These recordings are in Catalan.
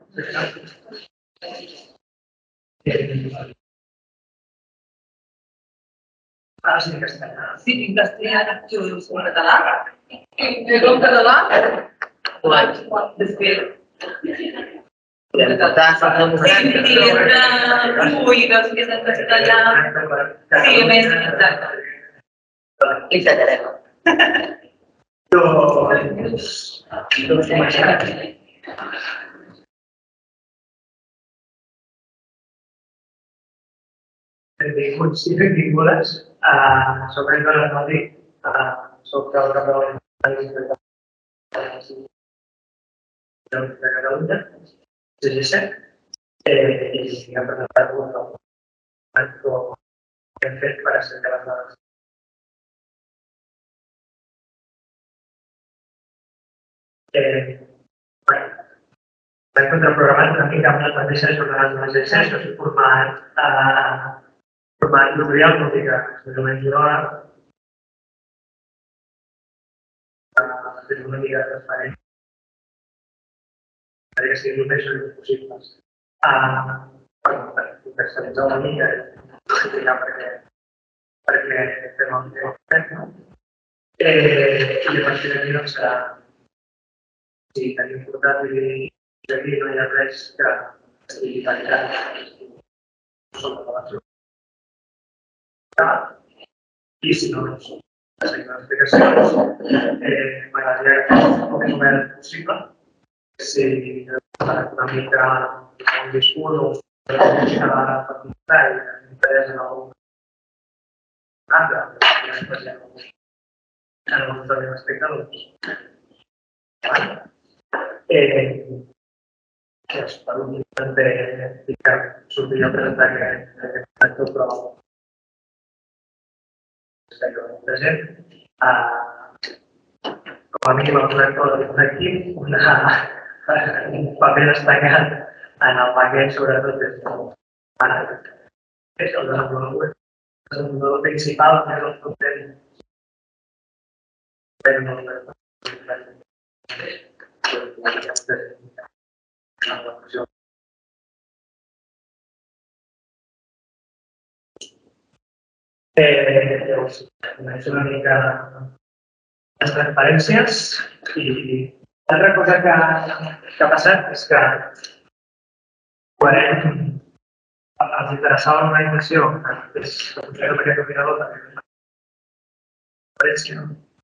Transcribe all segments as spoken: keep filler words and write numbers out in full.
Ah, sí, en castellà. Sí, en castellà, jo en català. Jo en català. Després. En català. Sí, entre fluides que és en castellà. Sí, a més, exacte. I tallarem. Dos... Dos començats. Benvinguts i benvingudes a Sobre el Dólar Madrid. Soc el Gabriel de Catalunya, C G set, i hem presentat un acte que hem fet per ascendir les dades. Vam contraprogramat una mica amb les mateixes jornades de les G C, això és format format tutorial, vol dir que més o menys una hora, és una mica transparent, perquè sigui el més sòlid possible. Per contextualitzar una mica, explicar per què fem el que fem. I a partir d'aquí doncs serà, si tenim portat i aquí no hi ha res que estigui tancat sobre la base. I si no, doncs, seguim les explicacions. M'agradaria que fos el més obert possible. Si una mica un discurs o una mica de particitar i d'interès en algun altre, en el nostre respecte, doncs. Per últim, també dic que sortirà a presentar aquest acte, però present. Com a mínim el connector aquí, un paper destacat en el paquet, sobretot és el desenvolupador. El desenvolupador principal és el content. Llavors, començo una mica les transparències i l'altra cosa que ha passat és que quan els interessava l'organització, que és que funciona amb aquest ordinador, també transparència,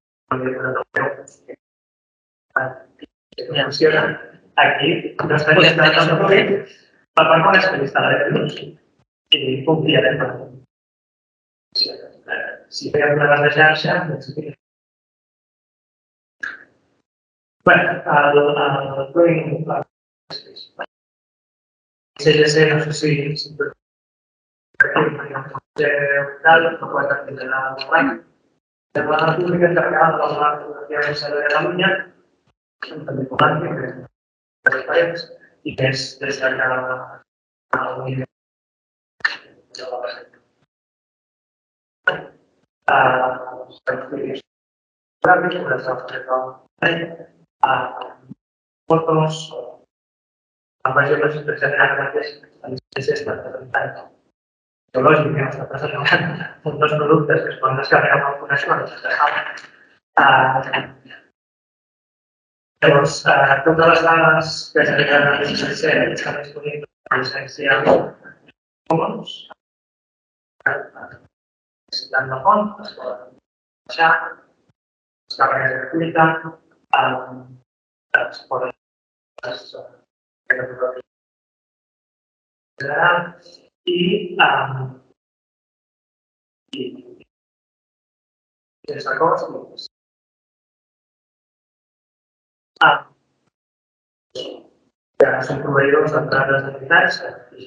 no funciona, aquí no està llistat el document, per part quan està llistat la llums i confiarem per tot. Si fèiem una base de xarxa, doncs sí. Bé, el plugin C G C, no sé si tal, no pot atendre l'online. La Plana Pública encarregada de la fotografia de Catalunya, també com l'àmbit, que és transparents, i que és des de cada unit de la base. Els estudis gràfics, les fotos, la versió que s'ha generat mateix, el C S està presentant geològic, que està presentant un dels productes que es poden descarregar amb el coneixement. Llavors, totes les dades que s'han generat en el C S estan disponibles en llicència Commons. Necessitant la font, es poden baixar, es carreguen gratuïta, es poden generar i sense cost que són proveïdors d'entrades d'entitats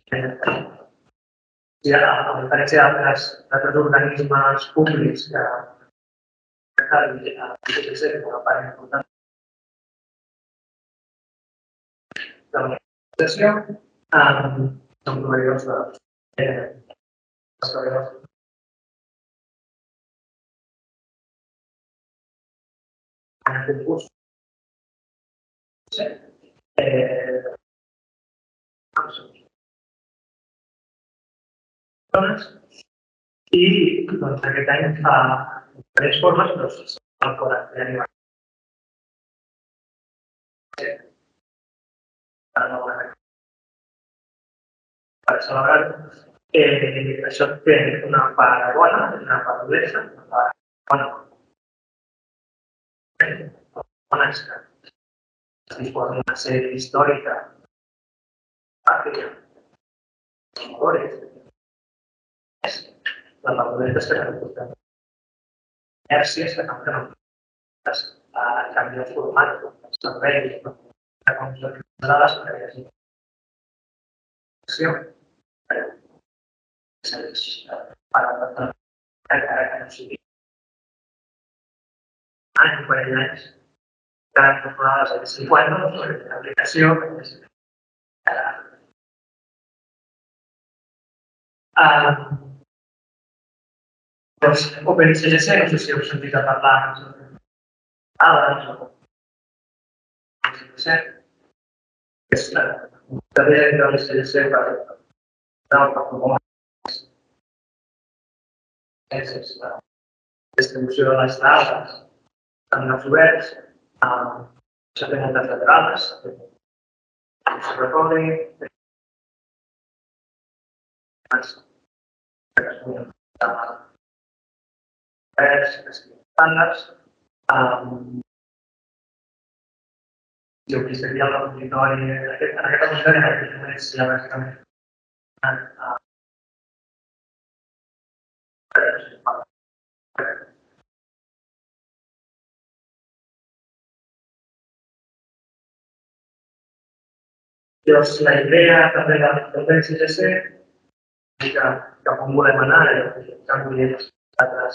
i a diferència d'altres organismes públics que han de una part important de l'organització, són proveïdors de les treballadors. En el concurs, i doncs, aquest any fa diferents formes, però el Corat de l'animal. Per celebrar eh, això té una part bona, una part dolenta, una part bona. Bona és que es disposa d'una sèrie històrica ràpida, la part dolenta és que no porta inèrcies que no tenen a canviar el format, el servei, de com les dades que hi hagi acció. Segueix parlant de encara que no sigui any, un parell d'anys, cada temporada és el cinquanta, l'aplicació és doncs OpenCGC, no sé si heu sentit a parlar abans o OpenCGC, que és també de l'OpenCGC per promoure la distribució de les dades en els oberts, s'ha fet moltes laterals, s'ha recording, estàndards, i el que seria el repositori, en aquest repositori en aquests moments ja bàsicament Llavors, la idea també del OpenCGC i cap on volem anar i el canvi d'altres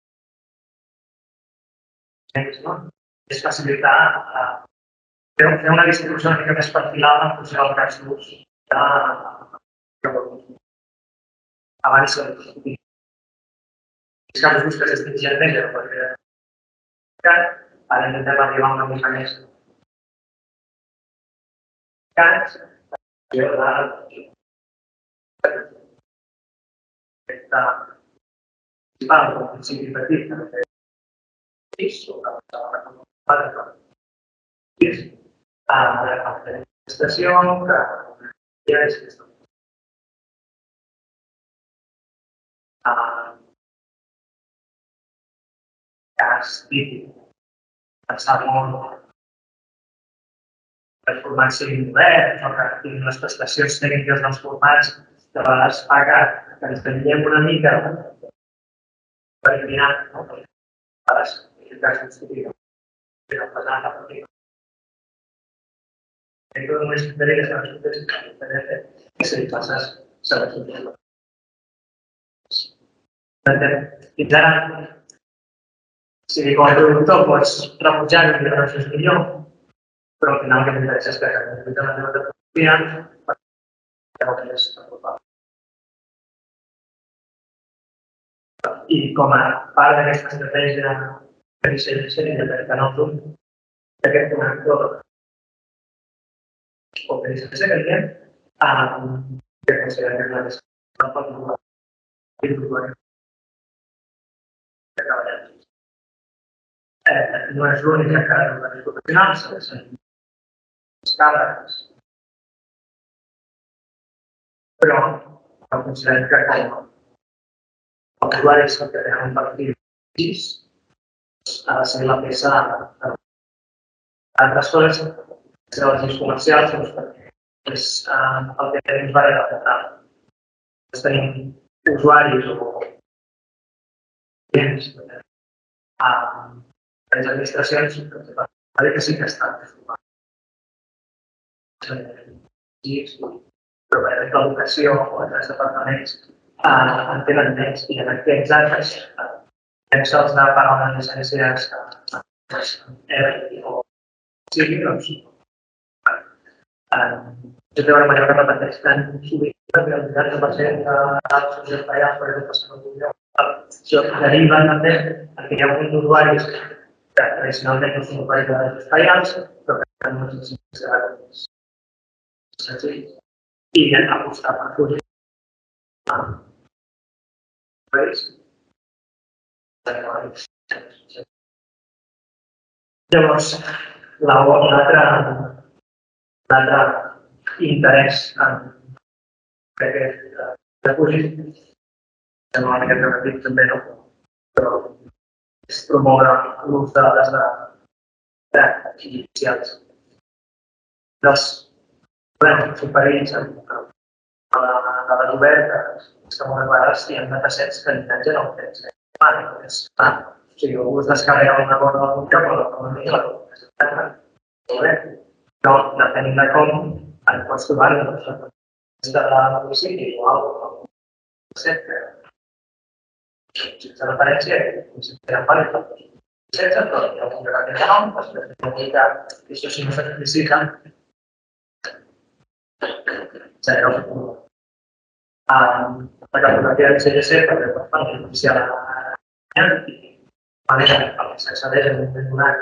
és facilitar fer una distribució una mica més perfilada en funció del cas d'ús abans els casos d'ús que s'extingien més perquè ara intentem arribar una mica més cas i aquesta principal del principi petit que no té sis o que no és a l'estació que ja és cas típic pensar molt que els formats siguin oberts o que tinguin les prestacions tècniques dels formats de vegades fa que ens tendríem una mica per eliminar les casos típics que no passen a partir. Crec que només tindria que ser les coses que se li passes saber sortir. Fins ara, si com a productor pots rebutjar-ho i dir que és millor, però al final el que m'interessa és que la teva tecnologia ja ho tens preocupat. I com a part d'aquesta estratègia de disseny de sèrie de Canal Zoom, d'aquest connector o que disseny que diem, que considerem que és la més important i l'usuari que treballem. No és l'única que els professionals, les càrregues, però considerem que com els usuaris que tenen un perfil sis ha de ser la peça d'altres coses, les relacions comercials, és el que tenim per adaptar. Tenim usuaris o clients a les administracions que sí que estan transformant. Però per exemple l'educació o altres departaments en tenen menys i en aquests anys hem sols de pagar unes llicències o sigui, doncs jo té una manera que repeteix tant sovint que el vuitanta per cent dels seus treballadors, per exemple, se no això deriva també que hi ha hagut usuaris que tradicionalment no són usuaris de dades espaials, però que tenen unes llicències de dades senzilles. i apostar per fugir. Llavors, l'altre interès en aquest refugi, sembla una mica repetitiu també, no? Però és promoure l'ús de dades artificials. Els problemes superits en dades obertes, és que moltes vegades hi ha datasets que l'habitatge no tens. O sigui, algú es descarrega una cosa d'algun lloc, però no és la cosa. No, depenent de com, et pots trobar-ho. És de l'homicidi o alguna cosa. Sense referència, sense referència. Sense, però hi ha un gran de nom, després de comunicar que això sí no s'explicita. Zero. La cartografia de C G C, perquè per part inicial de manera que s'accedeix en un donat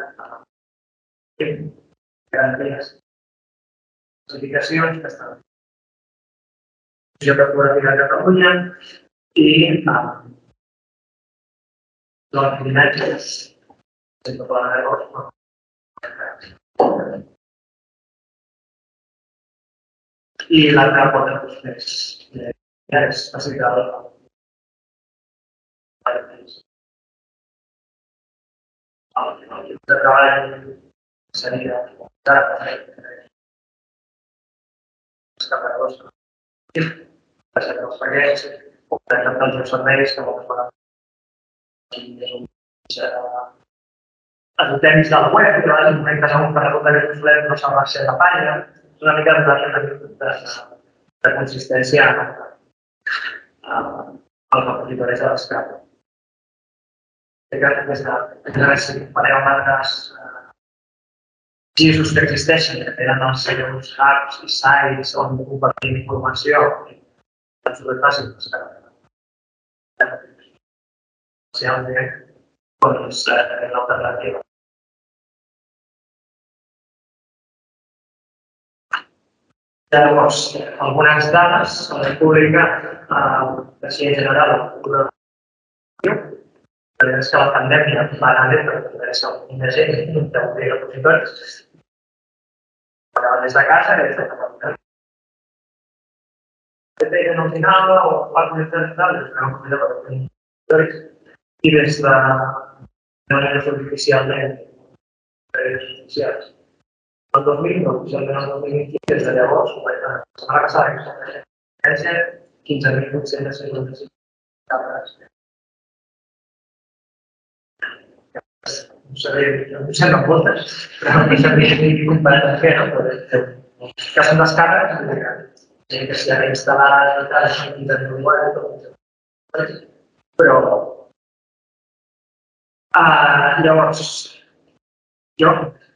garanties certificacions que estan a la cartografia de Catalunya i les imatges sense pla d'errors. I l'altra cosa és facilitar el de treball seria els treballadors els paguers o presentar els serveis que moltes vegades els utents de la web, que a vegades un que segur per resultar que és obsolet no se'n va ser la pàgina, és una mica de consistència al repositori de l'escala. Des de si compareu amb altres gisos que existeixen, que tenen els seus hubs i sites on compartir informació, és molt fàcil descarregar. Especialment, doncs, l'alternativa. Llavors, algunes dades s'han publicat de ciència general és que la pandèmia va anar bé per poder-se una gent d'obrir repositoris. Però des de casa, des de casa. Que tenen un final o part de dades, que no podria per obrir repositoris. I des de manera oficialment redes socials. El dos mil nou, oficialment el dos mil vint, des de llavors, la setmana passada, quinze mil vuit-cents setanta-cinc dades. No sabé, em sembla moltes, però no sabia ni comparat amb què, no? Que són descàrregues, que s'hi ha instal·lat quinze mil web, però llavors jo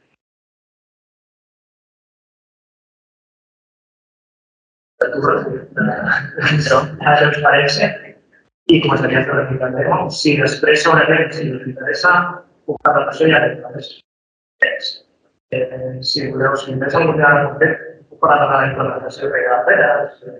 de transparència i començaria a fer una mica de si després segurament si us interessa puc parlar d'això ja de si voleu, si més algun dia concret puc parlar de la implementació que hi ha darrere.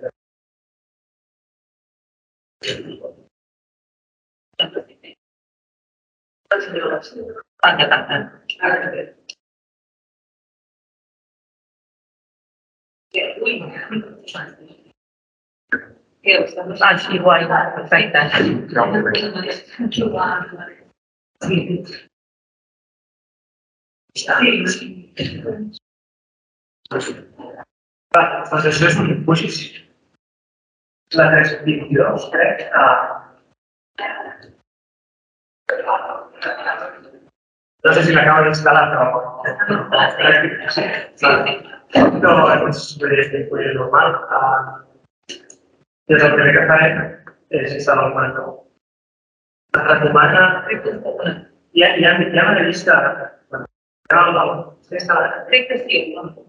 Ah, sí, guai, perfecte. Sí. Doncs això és un impuls. La tres vint-i-dos, crec. No sé si l'acaba d'instal·lar, però... No, és un impuls normal. Des del primer que farem és instal·lar el quaranta-u. Es recomana... Hi ha una llista... Crec que sí.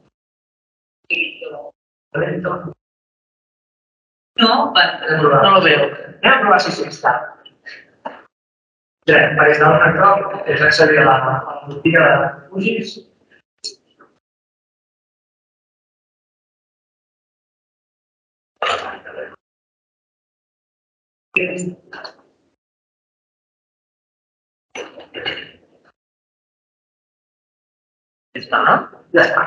No, no lo veo. Anem a provar si s'installa. Per instal·lar un cop és accedir a la botiga de refugis. Està, no? Ja està.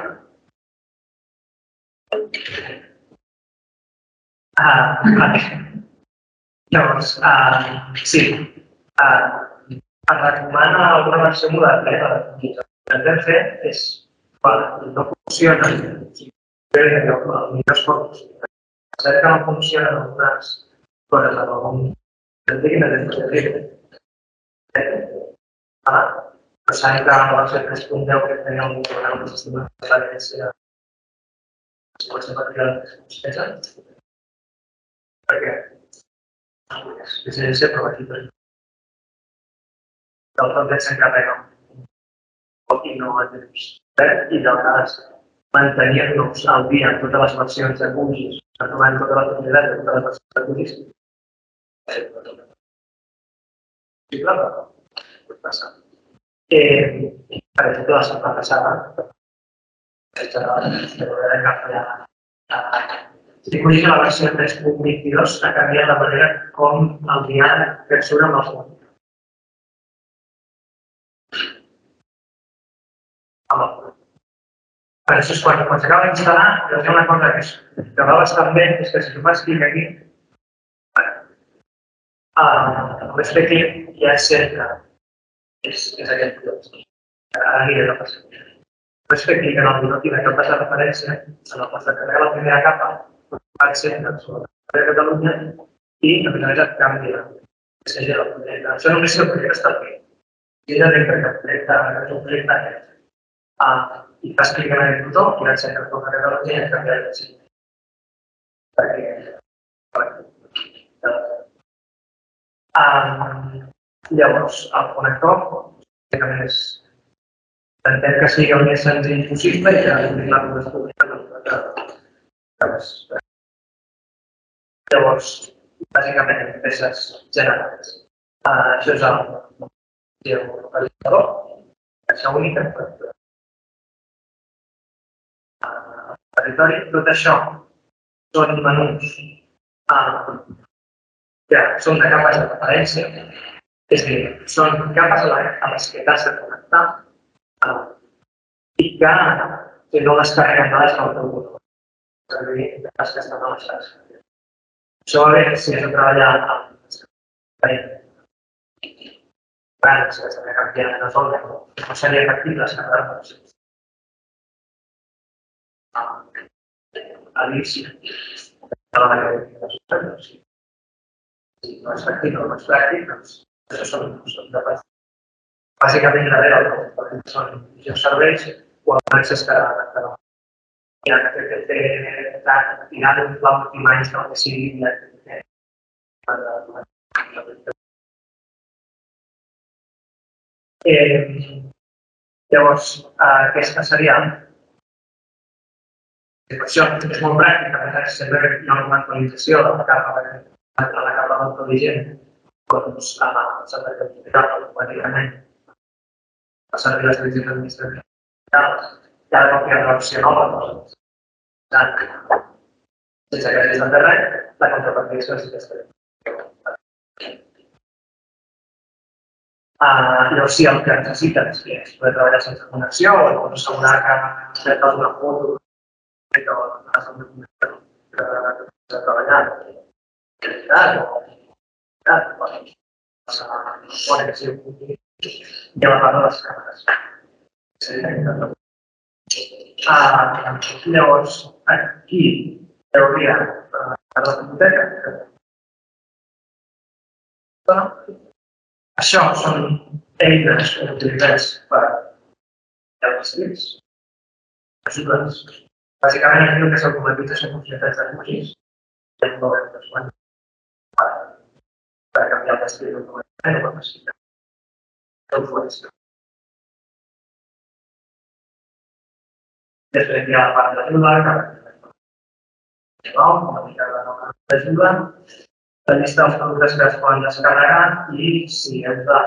Ah, vale. Llavors, uh, sí, uh, es recomana alguna versió moderna. El que hem de fer és, quan no funciona, el millor esforç, saber que no funcionen algunes coses en algun sentido de desarrollo. Però sabem que la versió tres punt deu que tenia un programa de sistema de referència es pot ser material de despesa. Perquè és l'agència provativa. El context s'encarrega un poc i no a temps. I de vegades mantenir-nos al dia en totes les versions de cookies, aprovant totes les possibilitats de totes les versions de cookies. Sí, clar, pot passar. Per exemple, la setmana passada, vaig veure que si coneix la versió tres punt vint-i-dos ha canviat la manera com el diari persona amb el fons. Per això és quan s'acaba d'instal·lar, hi ha una cosa que va bastant bé, és que si tu fas clic aquí, només fer clic ja és cerca. És aquest lloc. Ara aniré a la passió. Només fer clic en el minut que passa referència, en el pas de carregar la primera capa, va ser sobre Catalunya i, a més a més, et canvia. Això només si el projecte està bé. I ella té que el projecte és un projecte aquest. I fas clic en aquest botó i vaig ser que torna a Catalunya i et canvia el projecte. Perquè... Llavors, el connector, que a més, intentem que sigui el més senzill possible i que la cobertura. Llavors, bàsicament, peces generades. Això és el geolocalitzador, caixa única, territori. Tot això són menús que són de capes de referència, és a dir, són capes a les que t'has de connectar i que no descarreguen dades pel teu botó. És a dir, les que estan a la xarxa. Això va bé si has de treballar amb grans que s'han de canviar de zona, no seria efectiu descarregar-les. A dir si a la majoria si no és pràctic o no és pràctic, doncs això són de pas. Bàsicament, darrere el que són millors serveis o el accés que no. Hi ha que tirar un pla optimais del que sigui llavors, aquesta seria per això és molt pràctic, perquè sempre hi ha una actualització de la capa a la capa d'autodigent, doncs s'ha de canviar automàticament per servir les divisions administratives. Hi ha de copiar una versió nova, doncs, sense que hagis de fer res, la contrapartida és aquesta. Llavors, si el que necessites és poder treballar sense connexió o poder assegurar que has una foto que has de treballar, i a la part de les càmeres. Llavors, aquí hi hauria la biblioteca. Això són eines utilitzades per els escrits, ajudes. Bàsicament, aquí el que s'automatitza són funcionalitats de cookies i el govern d'Espanya per canviar el destí d'automatament o per facilitar l'automatització. Després hi ha la part d'ajuda, que una mica d'ajuda, la llista dels productes que es poden descarregar i si hem de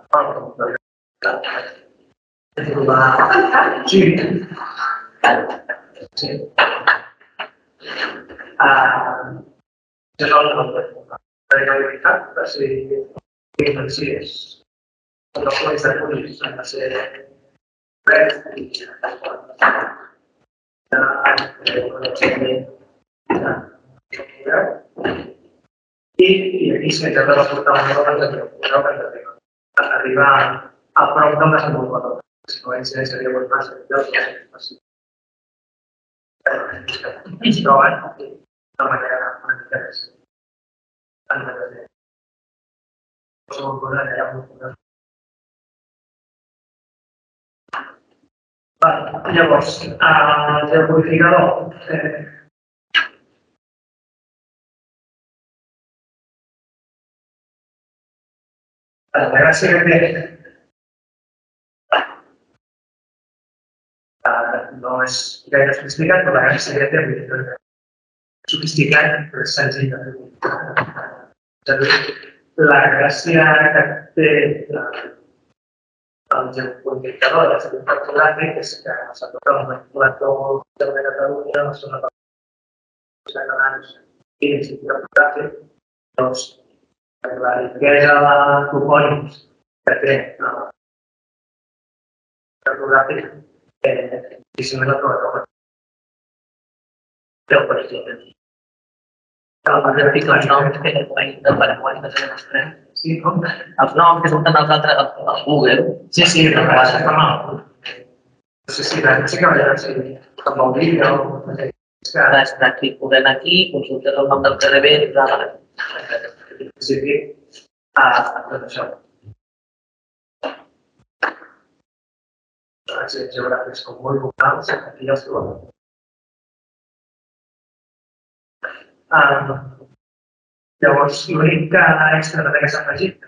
trobar Giri. Sí. Això és el que variabilitat, va ser financeres. Els plans de polítics han de ser res i i aquí s'ha de reportar una nova de arribar a prop del desenvolupador. Si no, ells seria molt fàcil. Es troben de manera una mica més. Llavors, el geocodificador. La gràcia que té no és gaire sofisticat, però la gràcia que té sofisticat, però és senzill. La gràcia que té el geocodificador i el servei fotogràfic és que s'apropa un manipulador de Catalunya, la zona de catalans i l'Institut Fotogràfic, doncs la riquesa de topònims que té el fotogràfic i si no és la troba deu per cent. El fotogràfic, els noms que de Paraguai de ser nostre. Sí, no? Els noms que surten als altres a Google. Sí, sí, però està mal. No sé si la sí que veurà si amb el vídeo o estàs aquí, podem aquí, consultes el nom del P R B i tal. Sí, sí. Ah, tot això. Els geogràfics com molt locals, aquí ja els trobem. Llavors, l'únic que extra també que s'ha afegit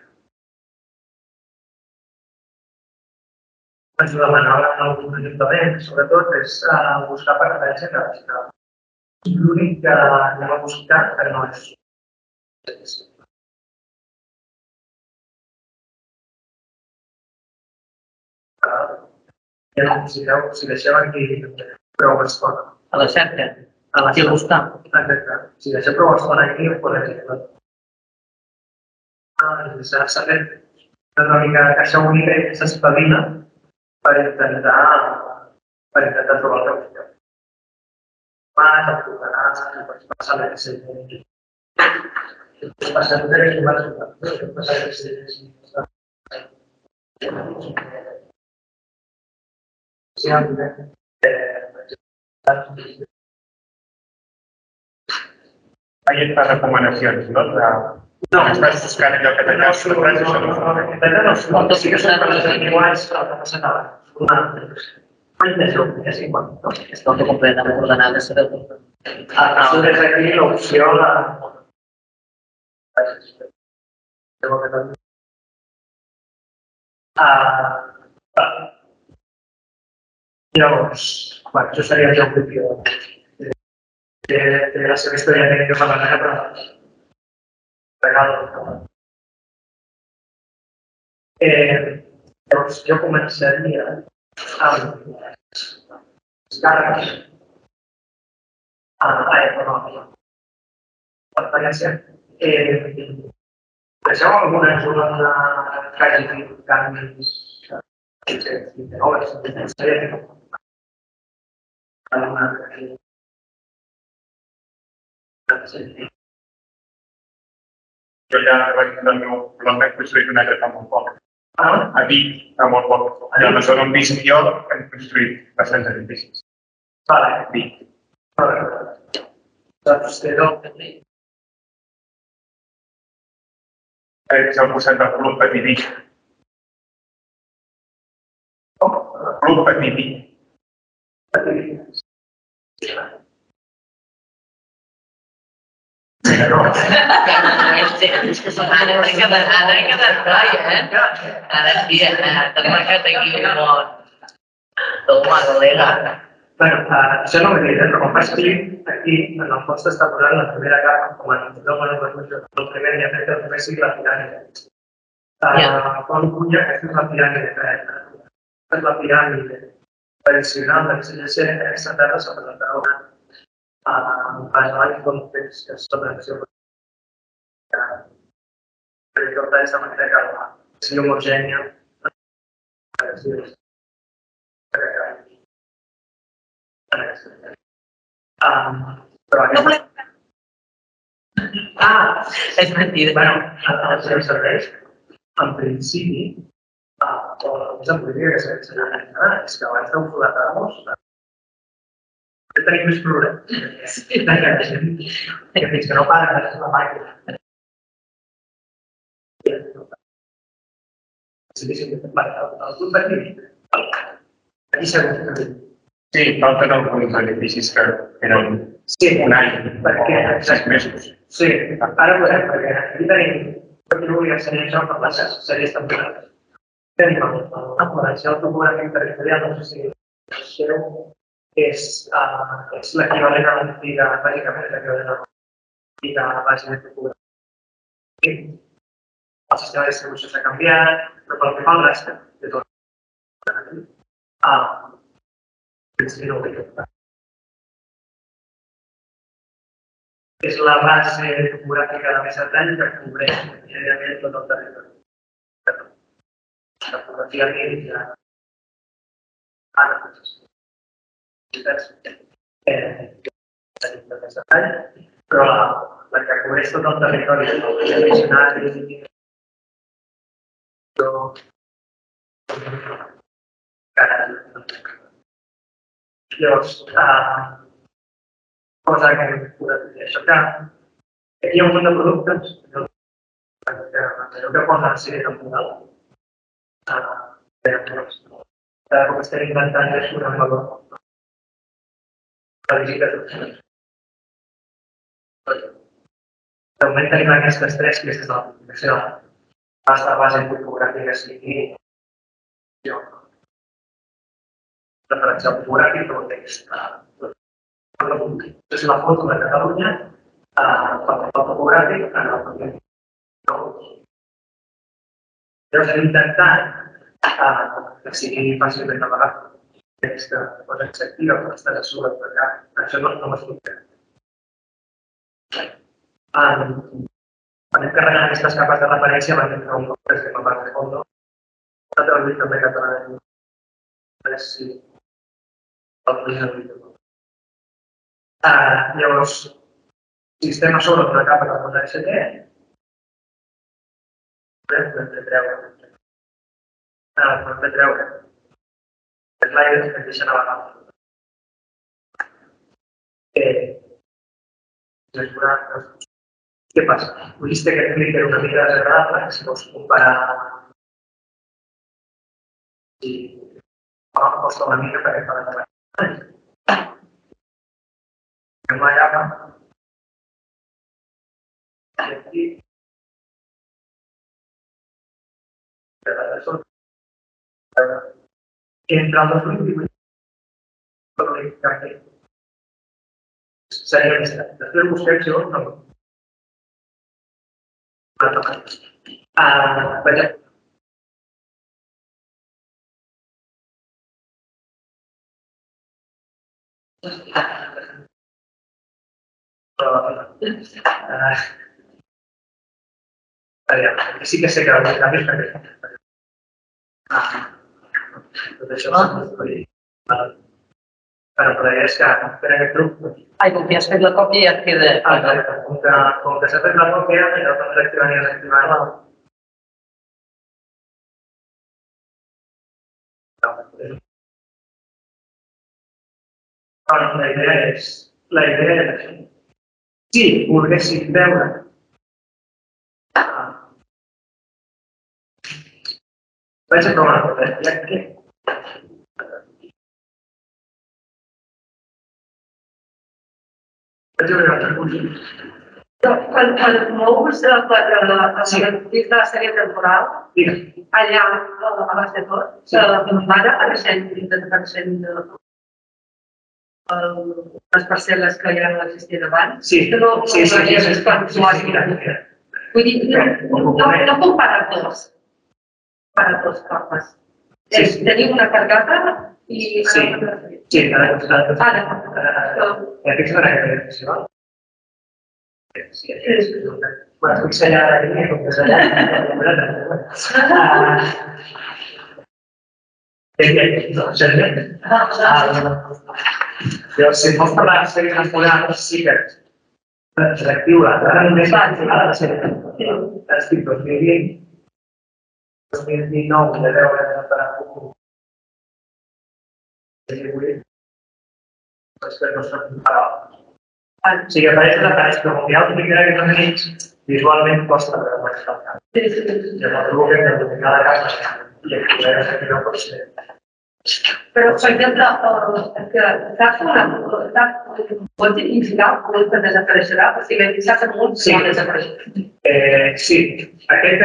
ens ho demanava algun ajuntament, sobretot, és buscar per referència cadastral. L'únic que anem a buscar que no és ja no, si veu, si deixeu aquí prou estona. A la cerca? A la cerca. Buscar. Exacte. Si deixeu prou estona aquí, ho podem fer. S'ha fet una mica de caixa única i s'espavila per intentar per intentar trobar el que busqueu. Vas, el trucaràs, el pots passar a l'X S. El passar a l'X S i vas a passar a l'X S. Hay estas recomendaciones, ¿no? No, estàs buscant allò que t'allà sobre res, això no fa. No, tot sí que s'ha de iguals que no passa nada. Mai més o menys igual. És tot completament ordenat. Des aquí l'opció de... Llavors, això seria el geocodificador. Té la seva història tècnica per la però llavors jo començaria amb les càrregues a econòmica. Per experiència, deixeu alguna zona que hagi tingut canvis de noves, de pensament, Jo ja vaig del meu blog vaig construir una casa fa molt poc. A Vic, fa molt poc. I a la zona on visc jo hem construït bastants edificis. Vale. Vic. Doncs té dos. És al costat del Club Petit Vic. Com? Club Petit Vic. Petit Vic. Ara m'he quedat, ara he quedat noi, eh? Ara sí, t'ha marcat aquí un bon... Toma, colega. Bé, això no m'he dit, però quan faig clic, aquí, en el fons t'està posant la primera capa, com en el el primer dia, perquè el primer sigui la piràmide. Pol Cunya, aquesta és la piràmide. És la piràmide tradicional de l'X L C, aquesta terra s'ha presentat una pas avall com temps que és tota l'acció ricorda questa manera che sia omogenea. Um, però No, ah, és mentida. bueno, als seus serveis, en principi, uh, és en política que s'ha de ah, és que abans d'enfocar-nos tenim més problemes. Que fins que no paren la màquina. El grup aquí, aquí s'ha de Sí, falten alguns edificis que eren sí, un any perquè o sis mesos. sí, ara podem, perquè aquí tenim, perquè no vull ensenyar això per les sèries temporades. Tenim la moderació topogràfic territorial, no sé si el seu és, uh, és l'equivalent a l'antiga, bàsicament l'equivalent a l'antiga base de topogràfic. El sistema de distribució s'ha canviat, però pel que fa al rastre de tot, uh, principi no ho vull tocar. És la base topogràfica de més detall que cobreix gairebé tot el territori. La topografia mítica, ara, eh, de més detall, però la, la que cobreix tot el territori, el diccionari, llavors, uh, cosa que hem pogut aixecar. Hi ha un munt de productes que, que posen a ser temporal. Cada cop estem inventant és un valor de visita. De moment tenim aquestes tres pistes de la comunicació. La base topogràfica sigui referència topogràfic o text. És la foto de Catalunya, el topogràfic, en el paper. Llavors hem intentat que sigui fàcil de navegar. Aquesta cosa que s'activa quan estàs a sobre de cap. Això no m'explica. Quan hem carregat aquestes capes de referència, vam entrar un cop que estem a part de fondo. S'ha traduït també català. A veure si el podem traduir. Llavors, si estem a sobre d'una capa que posa S T, podem de treure. Podem de treure. Els sliders que ens deixen navegar. Què passa? Viste que el clic era una mica desagradable, si vols comparar i costa una mica perquè fa de treball. En una llama i aquí entre el dos mil divuit seria aquesta. Després busquem si vols, no. Ah, vaja. Sí que sé que els canvis perquè tot això però és que per aquest grup Ai, com que has fet la còpia ja et queda... com que s'ha fet la còpia ja pots reactivar i reactivar la idea és la idea és si volguéssim veure vaig a provar una cosa aquí vaig a veure una cosa Quan mous la sèrie temporal, allà, abans de tot, ara apareixen les parcel·les que ja no existien abans. Sí, sí, sí. Vull dir, no puc parar tots, parar tots capes. Tenim una cargada i... Sí, sí, ara. Ara. Aquesta era la direcció. Sí, és... Bueno, estic sellant aquí, com que sellant... Què hi ha aquí? No, sellant. Llavors, si vols parlar de sèries temporals, sí que selectiu, ara només ha de ser estic dos mil vint, dos mil dinou, de veure per a futur. I avui, doncs que no són paraules. Sí que apareix la pareix, però com hi ha el típic que també visualment costa veure el camp. Llavors, el que hem de dominar la casa i el que no pot ser. Però, per exemple, que saps una cosa, pots significar que desapareixerà? O sigui, saps que molt sí desapareixerà. Sí, aquest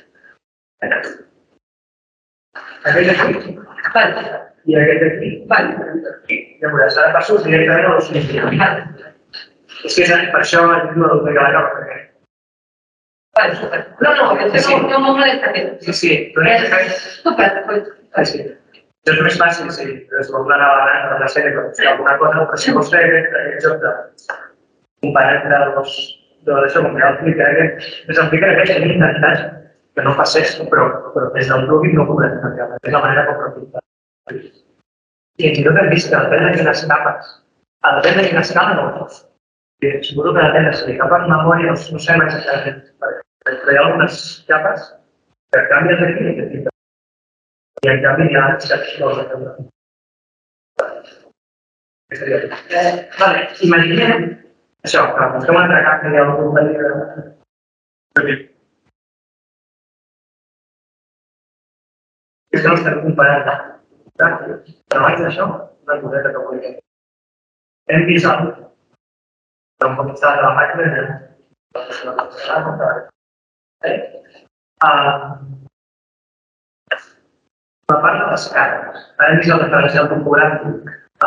aquest aquí i aquest aquí. Llavors, ara passo directament a la significació. És que per això no ho dic a la capa, perquè... No, no, no m'ho molesta aquest. Sí, sí, però és sí. És més fàcil, sí, es vol anar a la sèrie per buscar alguna cosa, però si vols fer aquest joc de comparar entre dos d'això, com que el clic aquest, és el clic aquest que hem intentat que no passés, però des del plugin no ho podem canviar, és la manera com replicar. I fins i tot hem vist que depèn de quines capes, depèn de quines capes no ho fos. Suposo que depèn de si capes memòria, no sé exactament, però hi ha algunes capes que canvien d'aquí i d'aquí. I en canvi hi ha xats molt de canvi. Vale, imaginem això, que busquem una altra cap que hi ha algun període. És que no estem comparant. Però abans d'això, una coseta que volia dir. Hem vist el però com està la màquina, la part de les càrregues. Ara hem vist el diferencial topogràfic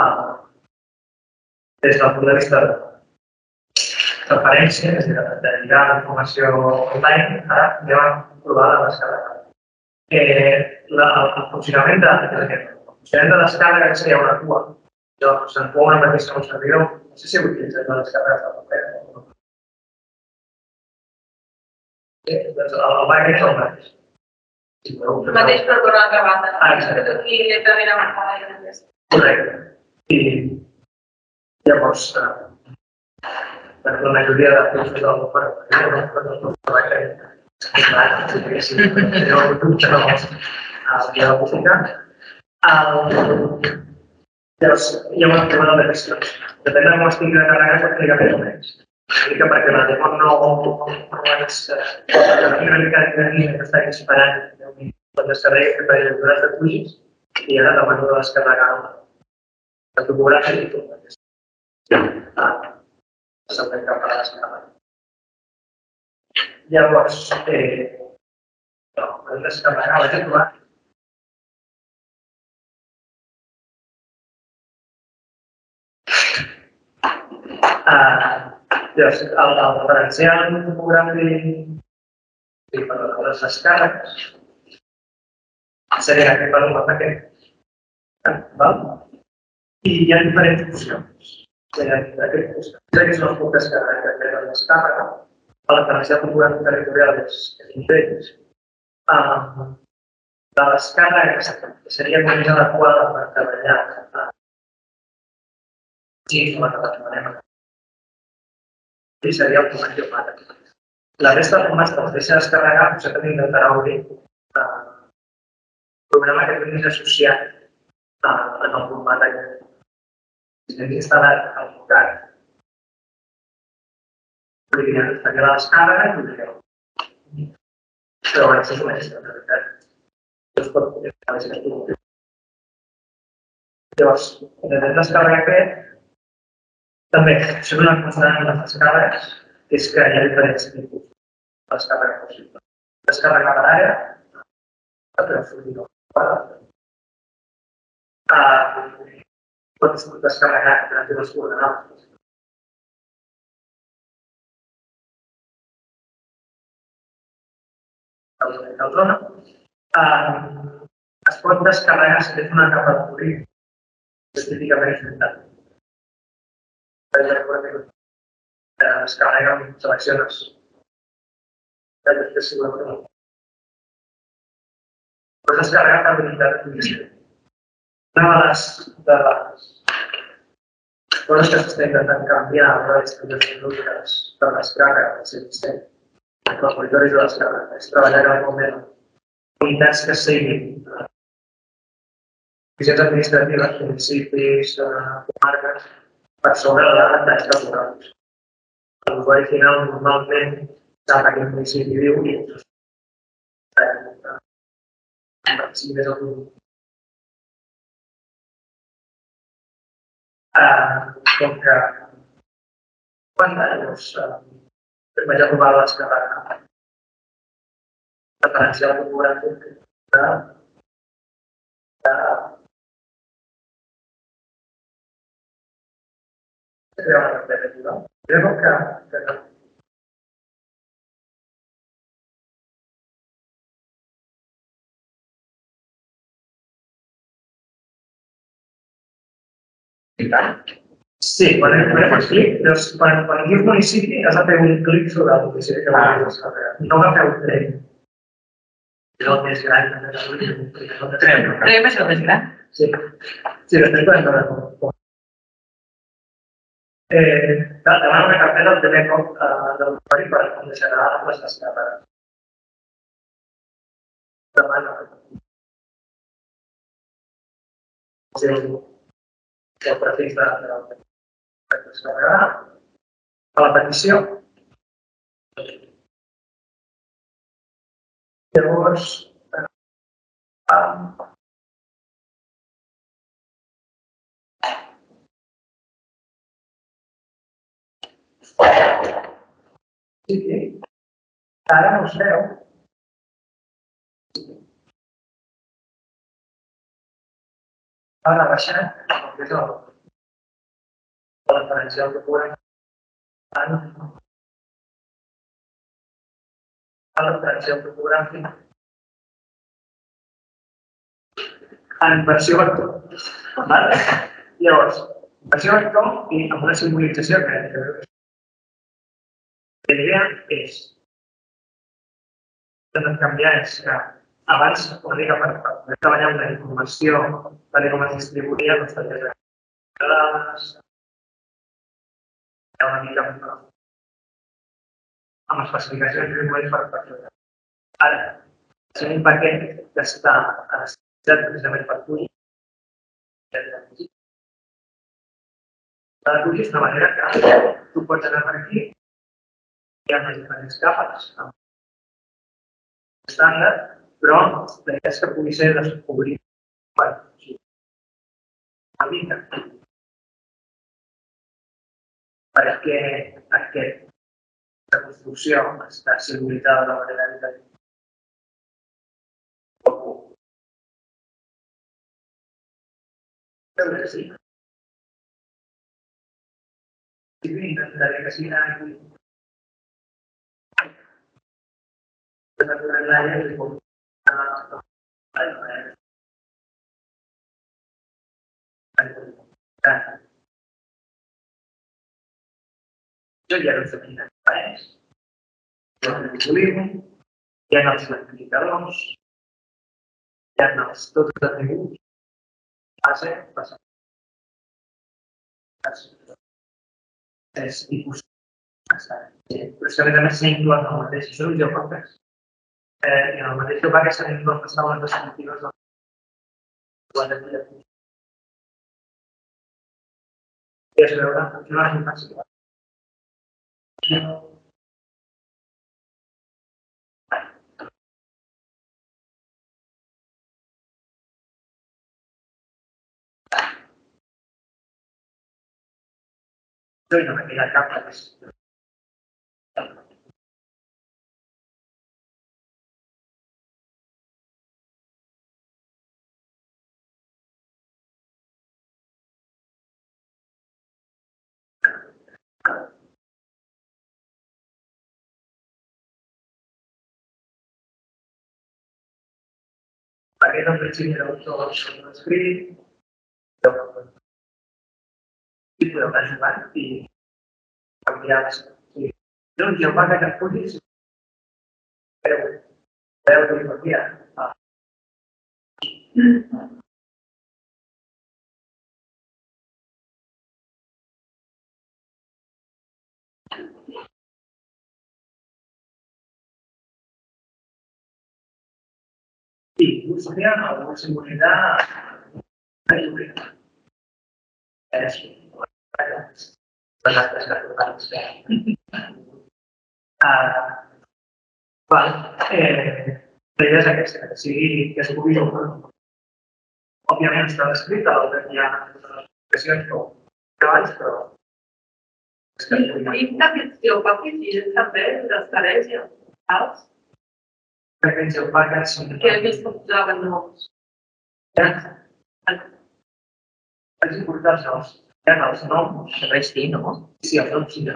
des del punt de vista de referència, és a dir, de lligar la informació online, ara anem a provar la descàrrega. El funcionament de les càrregues hi ha una cua. S'encua una mateixa un servidor. No sé si utilitzem les descàrregues de paper o no. El back és el mateix. El mateix per tornar a acabar. Ah, exacte. I directament amb el correcte. I llavors, la majoria de cursos del govern, no treballem. Hi ha música. Llavors, hi ha una tema de qüestions. Depèn de com estigui de carregar, s'aplica més o menys. Explica perquè la demo no és... una mica de línia que està esperant quan descarregui que faria les de fugis i ara demano de descarregar la topogràfica i tot aquest. S'aplica cap a la descarregar. Llavors, no, hem descarregar la llengua. Llavors, el referencial topogràfic per les descàrregues seria aquest valor d'aquest. I hi ha diferents funcions. Aquestes són les puntes que tenen la descàrrega. El referencial topogràfic territorial és un d'ells. La descàrrega seria molt més adequada per treballar. Sí, com a treballar. I seria el format geomàtic. La resta de formats que es deixa descarregar, potser també intentarà obrir un programa que tenim associat en el format aquest. Si hem instal·lat el local, estaria la descàrrega i podríeu. Però bueno, això és una gestió, en realitat. No es pot fer la gestió. Llavors, intentem descarregar aquest. També, això és una constant de les descàrregues, és que hi ha diferents tipus de descàrrega possible. Descàrrega per àrea, però sortir no. Pots descarregar entre les coordenades. La zona es pot descarregar si tens una capa de polir, específicament és veritat. es carrega amb seleccions. Després es carrega per habilitat turística. Una de les, de les coses que s'està intentant canviar a l'hora d'instal·lacions lúdiques per descàrrega del seu sistema, els monitoris de descàrrega, és treballar cada moment unitats que siguin oficines administratives, municipis, comarques, per sobre de les taxes locals. L'usuari final normalment sap a quin municipi viu i si més autònom. Com que quan doncs vaig aprovar la descàrrega referencial topogràfic de crear una carpeta. Crec que sí, quan fas clic, quan dius municipi has de fer un clic sobre el municipi que vols descarregar. No agafeu Trem. És el més gran de Catalunya. Trem és el més gran? Sí. Sí, després podem veure com. Demana una carpeta al primer cop de l'usuari per condicionar les descàrregues. Demana el prefix de descarregar a la petició. Llavors, sí, ara no us veu. Ara baixant, que és el referencial que podem a la referencial topogràfic en versió vector. Llavors, versió vector i amb una simbolització que la idea és que canviar és que abans, una mica per poder treballar amb la informació, tal com es distribuïa, doncs també es dades, una mica amb especificacions que només per fer. Ara, si un paquet que està analitzat precisament per tu, l'ha de collir d'una manera que tu pots anar per aquí, hi ha més diferents capes, estàndard, però la idea és que pugui ser descobrit per una mica. Perquè aquesta construcció està simbolitzada de manera diferent. Crec que sí. Sí, intentaré que sigui aquí. L'àrea és com jo ja no sé quina és. Hi ha el polígon, hi ha els indicadors, hi ha els tots els atributs, base, base. És tipus. Però és que a més a més s'ha inclòs en el mateix, això és un joc complex. I en el mateix lloc que s'han inclòs les taules descriptives del quadre. I es veurà, no és fàcil. Jo no m'he mirat cap de més. Perquè no principi d'autor sobre l'escrit, i podeu anar jugant i canviar. Sí. Doncs jo paga que puguis, veu, veu que li canvia. Sí, buscaría alguna seguridad ayuda. Es Ah, vale. Eh, la idea és aquesta, que sigui que es pugui jugar. Òbviament està descrita, hi ha explicacions com treballs, però I també si ho fa afegir també les carències, saps? crec que ens el paga són... Que he vist que posaven noms. És important els, els noms. Res sí, no? Sí, els noms sí.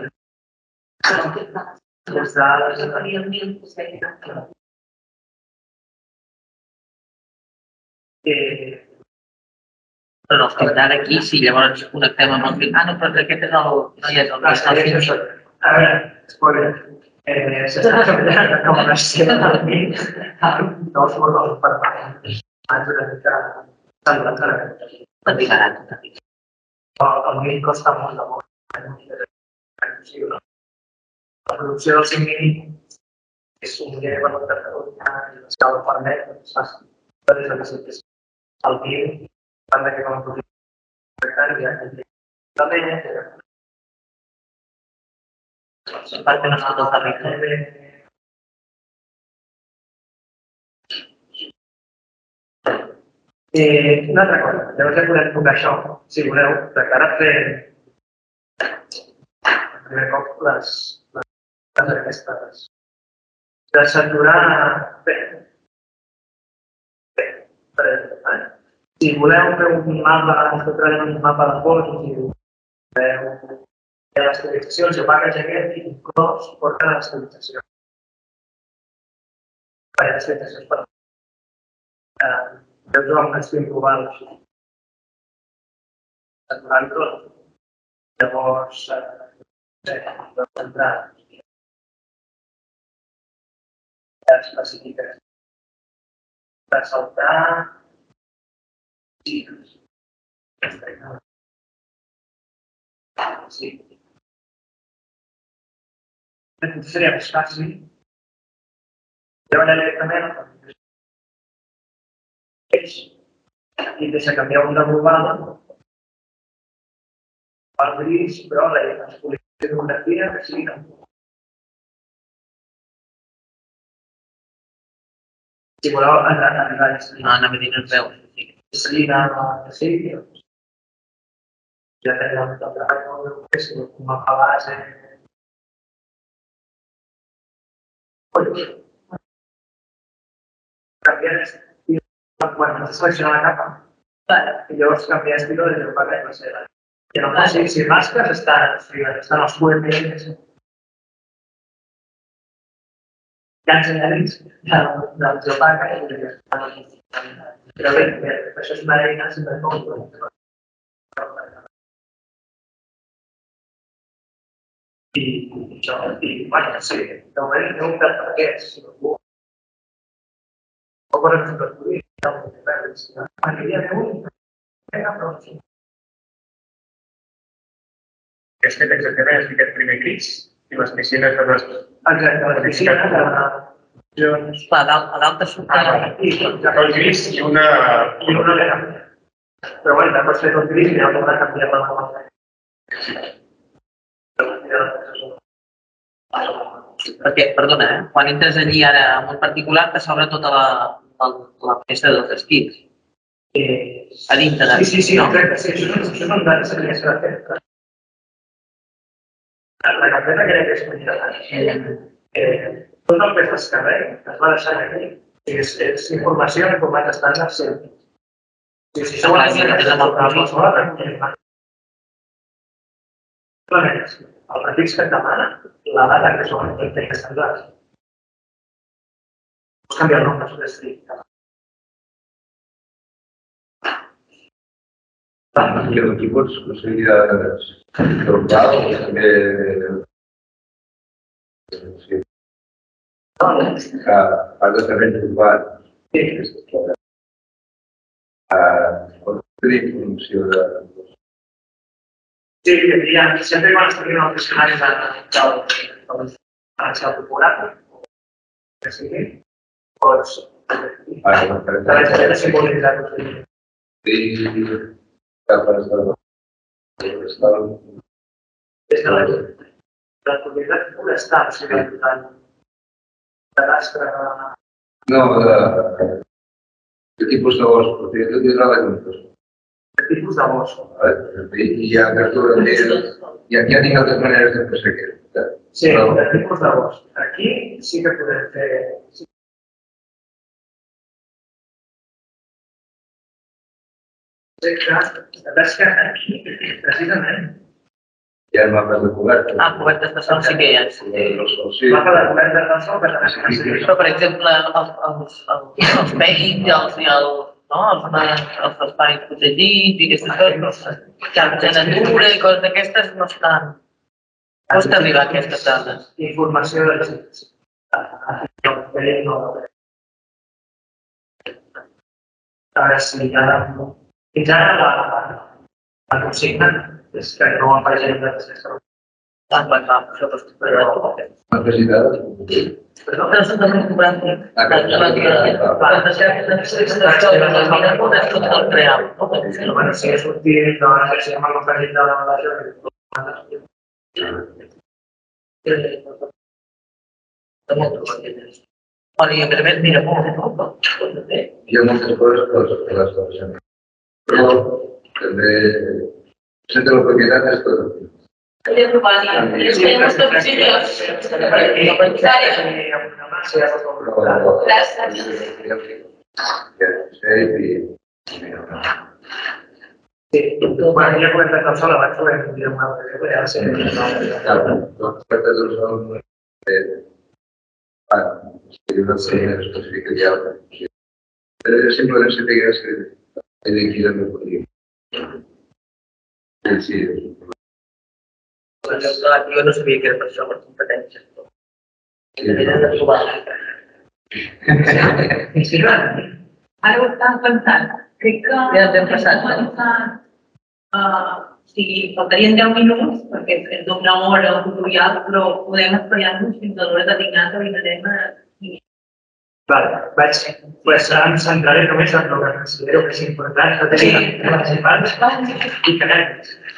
Les dades... Eh, Però no, fins ara aquí, sí, llavors connectem amb el... Ah, no, però aquest és el... No hi és el... les carències són... A veure, spoiler. Eh, S'està treballant la recomanació del mi amb nous models per part. És una mica semblant a la veritat. T'arribaran, t'arribaran. El mi costa molt de molt. La producció del cinc mil és un dia de valor de Catalunya i l'escala permet, doncs fàcil. Però és el que sempre és el dia, per que com a producció secretària, també perquè no és tot el territori. Eh, una altra cosa, llavors ja podem tocar això, si voleu, de cara a fer el primer cop les, les aquestes. De saturar, bé, bé, per exemple, si voleu fer un mapa, ens tocarem un mapa de fotos i veu les estabilitzacions, jo pagues aquest i inclòs porta l'estabilització. Per estabilitzacions per jo trobo un estil global així. Saturant-lo. Llavors, eh, no centrar específiques. Ressaltar sí. Sí. Seria més fàcil treballar directament i deixa canviar una global per gris, però la fotografia que sigui si voleu anar a No, anava a dir, no es veu. sí, anar a sí, ja tenim el treball com a base. Canviar estil quan has seleccionat la capa i llavors canviar estil des del paquet la seva. I no sé si rasques estan els Q M Ls ja ensenyarins del teu paquet. Però bé, això és una eina sempre com i això, i bueno, sí, de moment no ho cap per què, si algú o per exemple, a dia d'avui, És que t'exagerem és aquest primer gris i les piscines de les... exacte, les piscines de doncs, Clar, a dalt de surt el gris i una... i una de canviar. Però bueno, pots fer tot gris i llavors haurà canviat la nova. Perquè, perdona, eh? Quan entres allí ara en un particular te s'obre tota la, la, la festa dels estils. Eh, A dintre de... sí, sí, sí, no? exacte, sí, això, això és un dades que s'ha de fer. La carpeta crec que és millor. Eh, tot el que es descarrega es va deixar aquí. És, és informació en format estàndard sempre. Si això ho has de fer amb el qualsevol, el prefix que et demana, la data que són els textos estàndards. Pots canviar el nom de l'estil. Y el equipo conseguirá resultados también. Sí. A, a los eventos urbanos. A construir funció de... Sí, que diria, sempre quan es tinguin els escenaris a la seva popular, que sigui, doncs, Ah, no, per la gent exemple, simbolitzar sí, capes de... Estan... des de la, la propietat forestal, o sigui, el cadastre, No, de... ¿Qué tipos de bosque? Porque yo tengo nada con eso. el tipus de bosc. Y ya captura de... Y aquí hay otras maneras de perseguir. Sí, el tipus de bosc. Aquí sí que podem fer... Sí. La veritat és que aquí, precisament, Ya el mapa de coberta. Ah, cobertes de sol sí que hi ha. Sí. Sí. el mapa de coberta del sol, però també sí que Però, per exemple, els, els, els, els veïns i els, i el, no, els, els espais protegits i aquestes coses, xarxa de natura i coses d'aquestes no estan... Costa arribar a aquestes dades. informació de les... Ara sí, ara... Fins ara la, la consigna és que no apareixen les coses. Tant per tant, això és però... Necessitat. Perdó? Però són també comprant. Ah, que Per deixar que les coses al final és tot el real. Però bueno, si he sortit de la sessió amb el president de la relació, Bueno, i a més, mira, molt, no? Hi ha moltes coses que les, que les coneixem. Però també... Sento la propietat és tot. Oye, Rumania, es que hemos domicilios. Gracias. sí, bueno, ja comentat el sol abans, ho hem dit una altra cosa, ja sé. Les cartes del sol... Ah, sí, una feina específica ja. Però simplement se té que és aquí de no podria. Sí, sí. Jo no sabia que era per això, per competències. Era de trobar. Sí, Ara ho estava pensant. Crec que... Ja t'hem passat. començat, uh, o sigui, faltarien deu minuts, perquè és d'una hora el tutorial, però podem esperar-nos fins a l'hora designada i anirem a... vale, vaig, pues ara em centraré només en el que considero que és important, que Sí. tenim principals i que anem.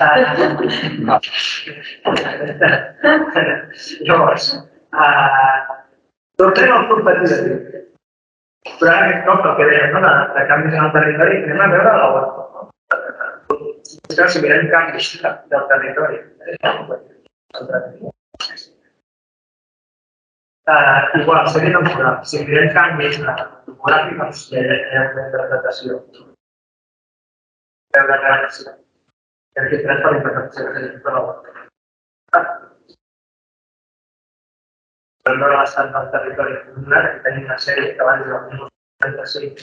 Llavors, uh, tornem al competitiu. Però ara aquest cop el que dèiem, no? de, de canvis en el territori, anem a veure la web. Clar, si mirem canvis del territori, uh, igual, seria temporal. Si mirem canvis topogràfics, doncs hi ha una interpretació. Veure reacció. Hi ha tres per interpretació que tenim per la web. Per veure l'estat del territori comunal, aquí tenim una sèrie que abans del dinou quaranta-cinc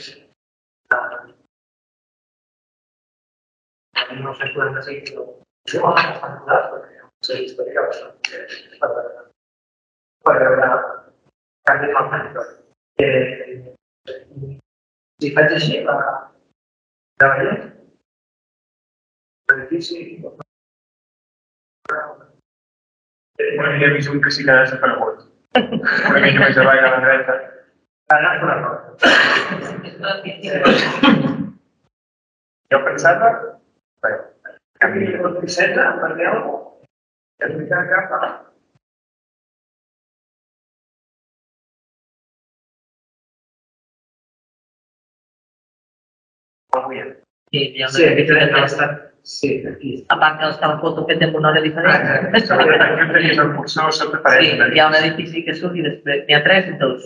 el dinou quaranta-cinc no és bastant posat, perquè és una sèrie històrica bastant per veure canvis al territori. Si faig així, la veiem, l'edifici... Bueno, hi ha vist un que sí que ha desaparegut. Una mica més avall a la dreta. Ara, una cosa. Jo pensava... Bé, Canvi de disset, em perdeu alguna cosa? Que es mica cap a... Sí, hi ha Sí, aquí tenim una... l'estat. Sí, aquí. A part que estava foto fet en una hora diferent. sobretot aquí on tenies el cursor sota Sí, parell. hi ha un edifici que surt i després n'hi ha tres i dos.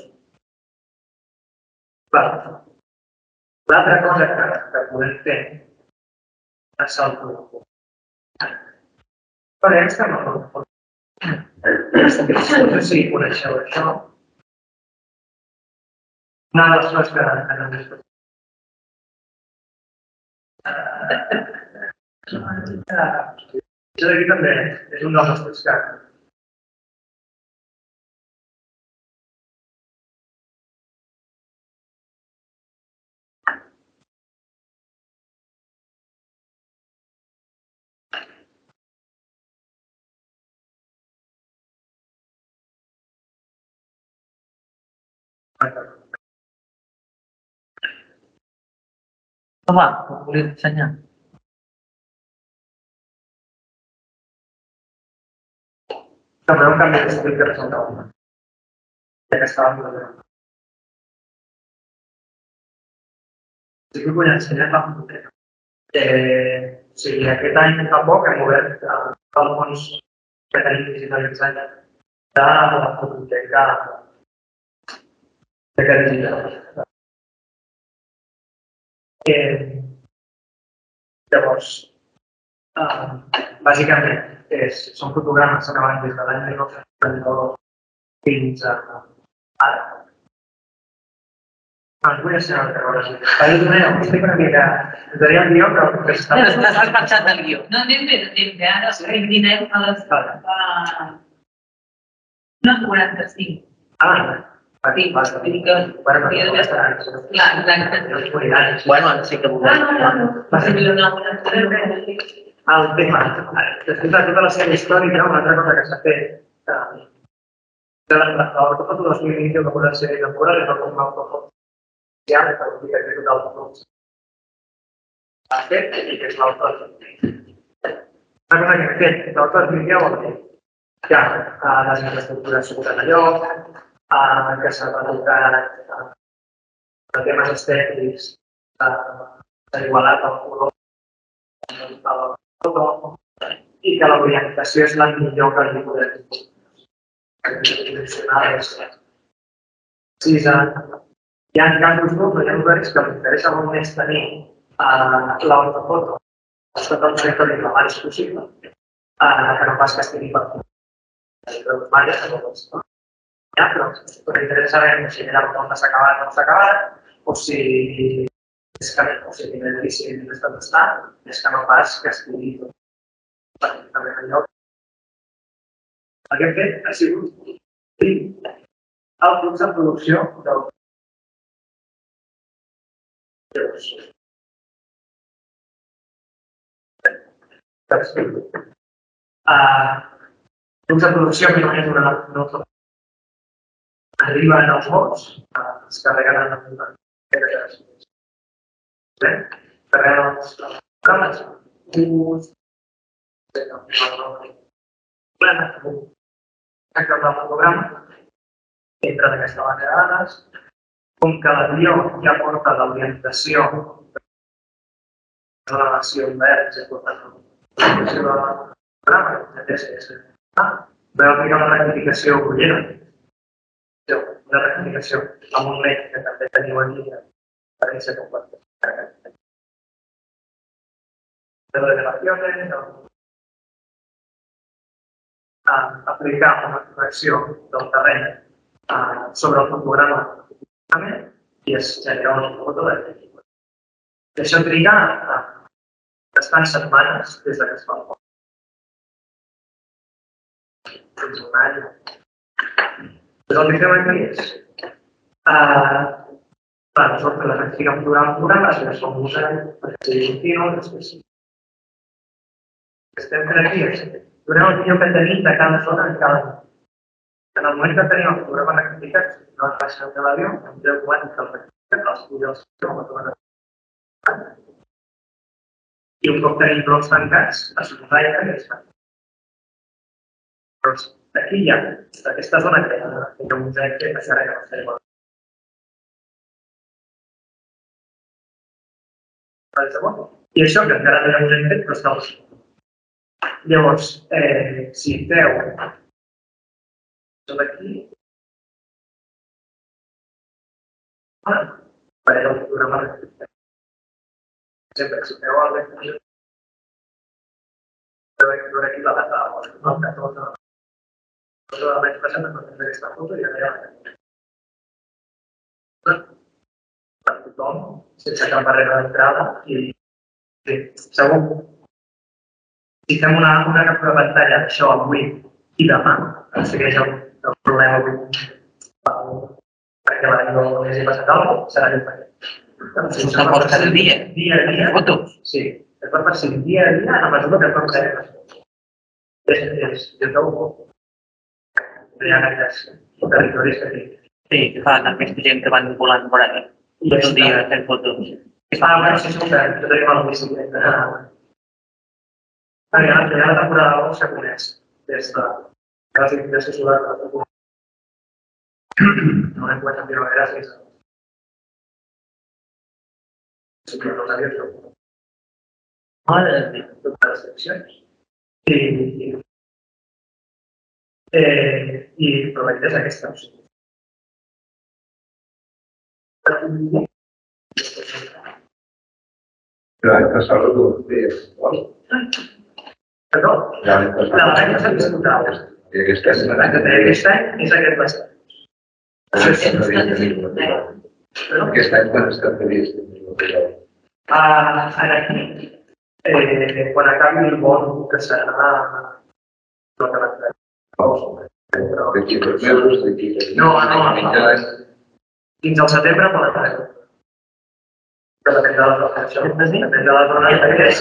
L'altra cosa que, que podem fer és el grup. Per exemple, no. No sé si coneixeu això. Una de les coses que, que no Això d'aquí també és un dels aspectes que Home, ho volia ensenyar. també un canvi d'estil que presentava. Ja que estàvem treballant. Sí que vull ensenyar la biblioteca. Eh, o sigui, aquest any fa poc hem obert eh, el fons que tenim digitalitzat de la biblioteca de digital. Eh, llavors, eh, bàsicament, és, són fotogrames que van des de l'any dinou trenta-dos fins a ara. Els vull ensenyar una cosa. Ahir doneu, estic una mica... Us daria el guió, però... Has marxat del guió. No, anem bé de temps, eh? Ara redirem a les... a- No, quaranta-cinc. Ah, Sí, basta. vull dir que... Bueno, ja però està. està... Clar, exacte. Els culinars. Bueno, ara sí que No, volem. no, no, no. Va ser millor anar a quaranta-tres. El tema, després de tota la sèrie històrica, una altra cosa que s'ha fet, eh, de la foto dos mil vint que una sèrie temporal és el com l'autofot social, que vol dir que té tot el fons. Ha fet i que és l'autofot. Una cosa que hem fet, l'autofot vint vol dir que eh, les infraestructures surten a lloc, eh, que s'ha realitzat eh, temes estètics, eh, s'ha igualat el color del foto i que l'orientació és la millor que li podem dir. Direccional és precisa. Hi ha casos molt, hi ha usuaris que m'interessa molt més tenir l'autofoto sota un sector el més possible, que no pas que estigui per fi. Ja, però m'interessa saber si era on s'ha acabat o no s'ha acabat, o si és que o sigui, l'edifici no està d'estar, és que no pas que estigui perfectament en lloc. El que hem fet ha sigut el flux de producció del llavors. Uh, flux de producció que només una nota arriba en els vots, uh, es carreguen en la carreguen els programes, ús, plana, acabar el programa, entra d'aquesta manera de dades, com que l'avió ja porta l'orientació de la versió verd, ja porta l'orientació del programa, ja té ser veu aplicar una rectificació bullera, una rectificació amb un lec que també teniu aquí per a ser compartit. De revelaciones, aplicar una correcció del terreny sobre el fotograma i es genera una foto de l'equip. Això triga bastant setmanes des que es fa el foto. Fins un any. Doncs el que fem aquí és clar, nosaltres les rectifiquem programa a programa, després som usant per ser continu, després estem fent aquí és donem el millor que tenim de cada zona en cada zona. En el moment que tenim el programa rectificat, no es baixa de l'avió, hem de comentar que el rectificat, els fulls del sistema, i un cop tenim blocs tancats, es mosaica i es fa. Però aquí hi ha, aquesta zona que hi ha un mosaic que passarà que no està igual. I això que encara no hi ha un mosaic, però està possible. Llavors, eh, si feu això d'aquí, fareu el programa de sempre, si feu el lector, feu aquí la data, el catorze, de l'any passat, no tindré aquesta foto i ara ja la per tothom, sense cap barrera d'entrada i segur si fem una, una captura de pantalla d'això avui i demà, si que és el, el problema avui, perquè l'aigua no hagi passat alguna cosa, serà aquest paquet. Això se'n pot cada dia. Dia a dia. Fotos. Sí, es pot perseguir dia a dia a mesura que es pot fer les fotos. És, és, jo trobo que hi ha aquests territoris que tinc. Sí, que fan aquesta gent que van volant per aquí. Tot el dia fent fotos. Ah, bueno, sí, super, jo tenim el bicicleta. Ah, ja, ja la temporada dos se coneix des de les activitats solars de la temporada. No hem pogut sentir gràcies. Sí, però no sabia trobar. Mare de Déu. Totes les seccions. I, eh, i però la idea és aquesta. L'any passat ho feies, no? Perdó? L'any passat. L'any passat és total. I aquest any? L'any que té aquest any és aquest passat. Aquest any no havia tenit la teva. Perdó? Aquest any quan està previst tenir la teva. Ah, ara aquí, eh, quan acabi el bon, que serà no calendari. Però d'aquí per mesos, d'aquí per No, no, no. mitja d'any. Fins al setembre poden fer. Però depèn de la zona. Això depèn de la zona que és.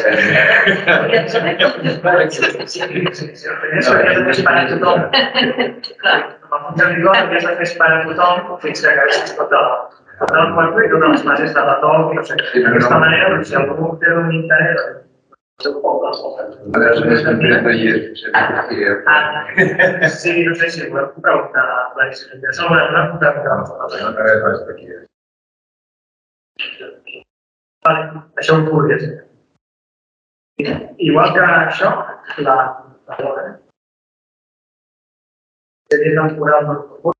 Sí, sí, sí. Això hauria de fer esperar a tothom. El funció habitual hauria de fer esperar a tothom fins que acabés tota tota el quarto i totes les fases de retorn i no sé. D'aquesta manera, doncs, si algú té un interès, el seu poble, A veure, si més no hi és, sempre Ah, sí, no sé si voleu preguntar a la Vicència. Som una pregunta. no res més d'aquí. Vale, això ho podria ser. Igual que això, la la bola. Seria temporal del futbol.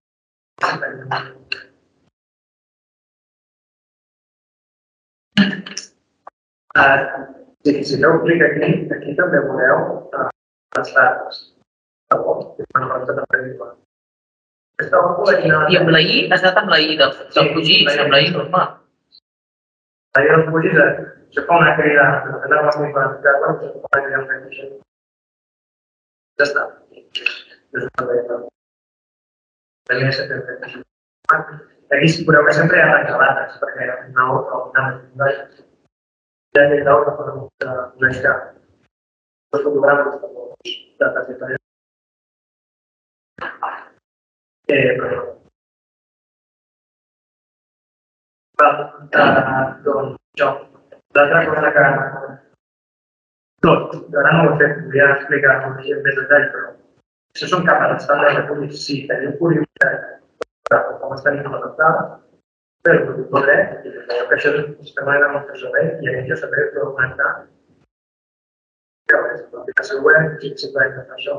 Uh, si, si feu clic aquí, aquí també veureu uh, les dades. De bo, que fan una cosa previsible. Aquesta bola aquí... I amb la I, has anat amb la I del, del fugir, amb la I normal. La idea del fugir és això fa una crida de la nostra informació, que fa una crida de la ja està. És una idea. Tenia setanta. Aquí si podeu que sempre hi ha regalades, perquè no ho no ja he dit que podem conèixer els fotogrames de la ciutat. Eh, però... Doncs això. L'altra cosa que... Tot, ara no ho he fet, volia explicar amb més detall, però això són capes estàndards de reculls. Si teniu curiositat com estan implementades, però ho podré, i que això és un sistema de demostració bé, i a mi jo sabré documentar que l'aplicació web, si simplement fa això.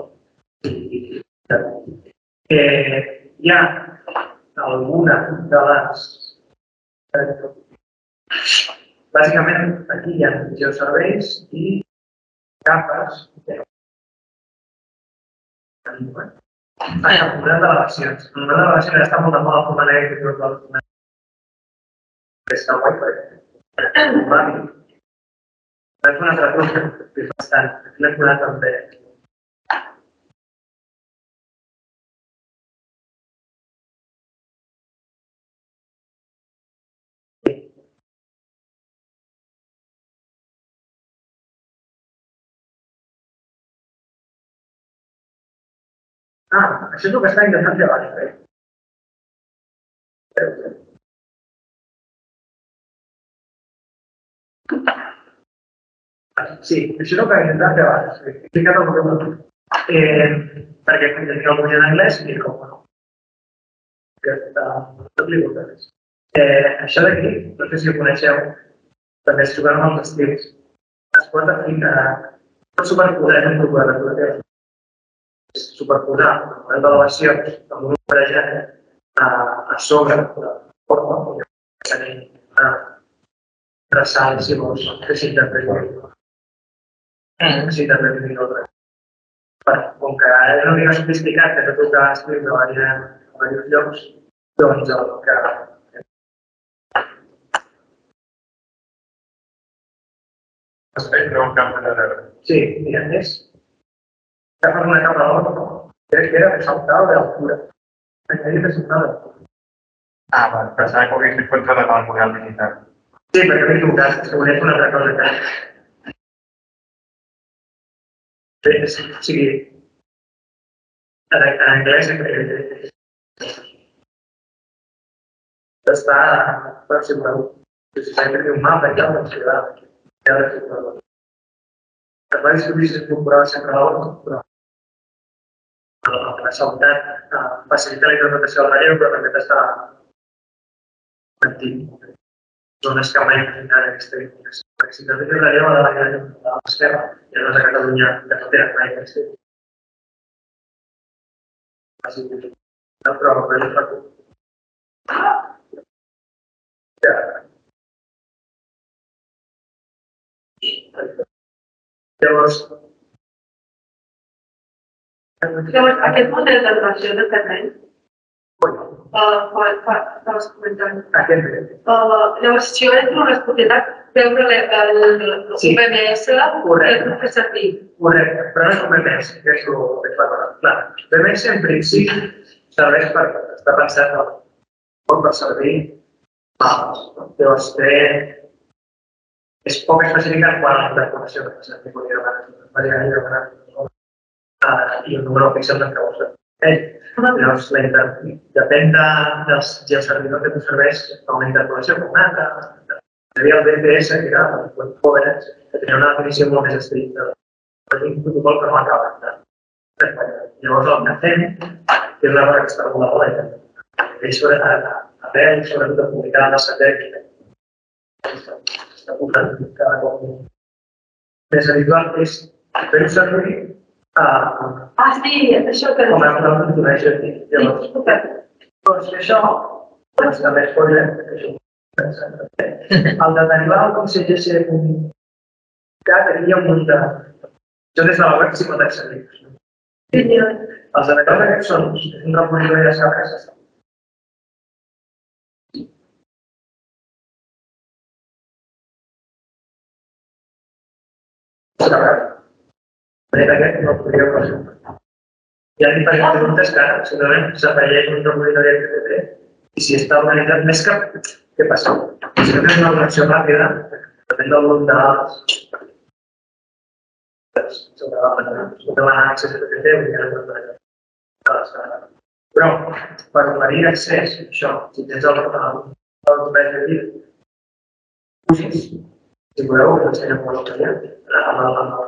Hi ha alguna de les... Bàsicament, aquí hi ha geoserveis i capes Ah, el model d'elevacions. El model d'elevacions està molt de moda com a negre i tot el que és el wifi. Ràpid. És una altra cosa que és bastant. Aquí l'hem posat també. Ah, això és el que està intentant fer abans, eh? Sí, això és el que he intentat fer abans. He explicat el que vull. Eh, perquè jo el vull en anglès i com no. Que està tot li gusta. Eh, això d'aquí, no sé si ho coneixeu, també es juguen amb els estils. Es pot aplicar, pot superposar en un grup de lectura. Superposar el model d'elevacions amb un operejat a, a sobre de la forma, que tenim una traçada, si vols, que s'interpreti. Que s'interpreti l'altre. Com que és una mica sofisticat, que no toca escriure a diversos llocs, doncs el que... Aspecte no cap de... Sí, mira, és cap una capa d'or, crec que era resaltado de altura. Añadir resaltado de altura. Ah, vale, pensava que ho hagués fet contra el model militar. Sí, perquè m'he equivocat, segurament és una altra cosa que... Sí, sí, o sigui, en, en anglès eh, està per simular. Si s'ha de fer un mapa i tal, doncs serà ja de simular. Es va distribuir si es comparava sempre a l'hora, però la seguretat facilita la interpretació del relleu, però també està antic. Zones que mai tindran aquesta informació. Perquè si també té el relleu a la banda de l'esquerra, i no és a Catalunya, que no tenen mai aquesta informació. No, però el relleu fa tot. Llavors, Llavors, aquest model de relació de terreny, que vas comentant, llavors, si jo entro a les propietats, veure el U B M S i fer servir. Correcte, però no és un B M S, que és el que és la cosa. Clar, B M S en principi serveix per estar pensat per servir mapes. Llavors, és poc específica quan la informació que s'ha de poder demanar i el número de píxels en què vols fer. Llavors, depèn dels geoservidors que tu serveix com una interpolació com una altra. Hi havia el B T S, que era el Web Coverage, que tenia una definició molt més estricta. Però tinc un protocol que no acaba. Llavors, el que fem, que és una cosa que està regulada, és sobre arrel, sobretot de publicar la satèl·lit. Està posant cada cop més habitual, és fer-ho servir Ah, sí, això que... com a controleixo aquí. Llavors, doncs això, doncs també es pot veure. El de derivar el Consell G C que tenia un munt de... Jo des de la web sí pot accedir. Els de derivar aquests són un repositori de serveis. Aquest aquest no podria presentar. Hi ha diferents preguntes que ara, simplement, s'afegeix un repositori F T P i si està organitzat més que... Què passa? Si no tens una connexió ràpida, depèn del volum de dades. Sobre la pantalla. Si no demanar accés a F T P, vull dir que no. Però, per oferir accés, això, si tens el document de dir, usis, si voleu, us ensenyo com ho faria, amb el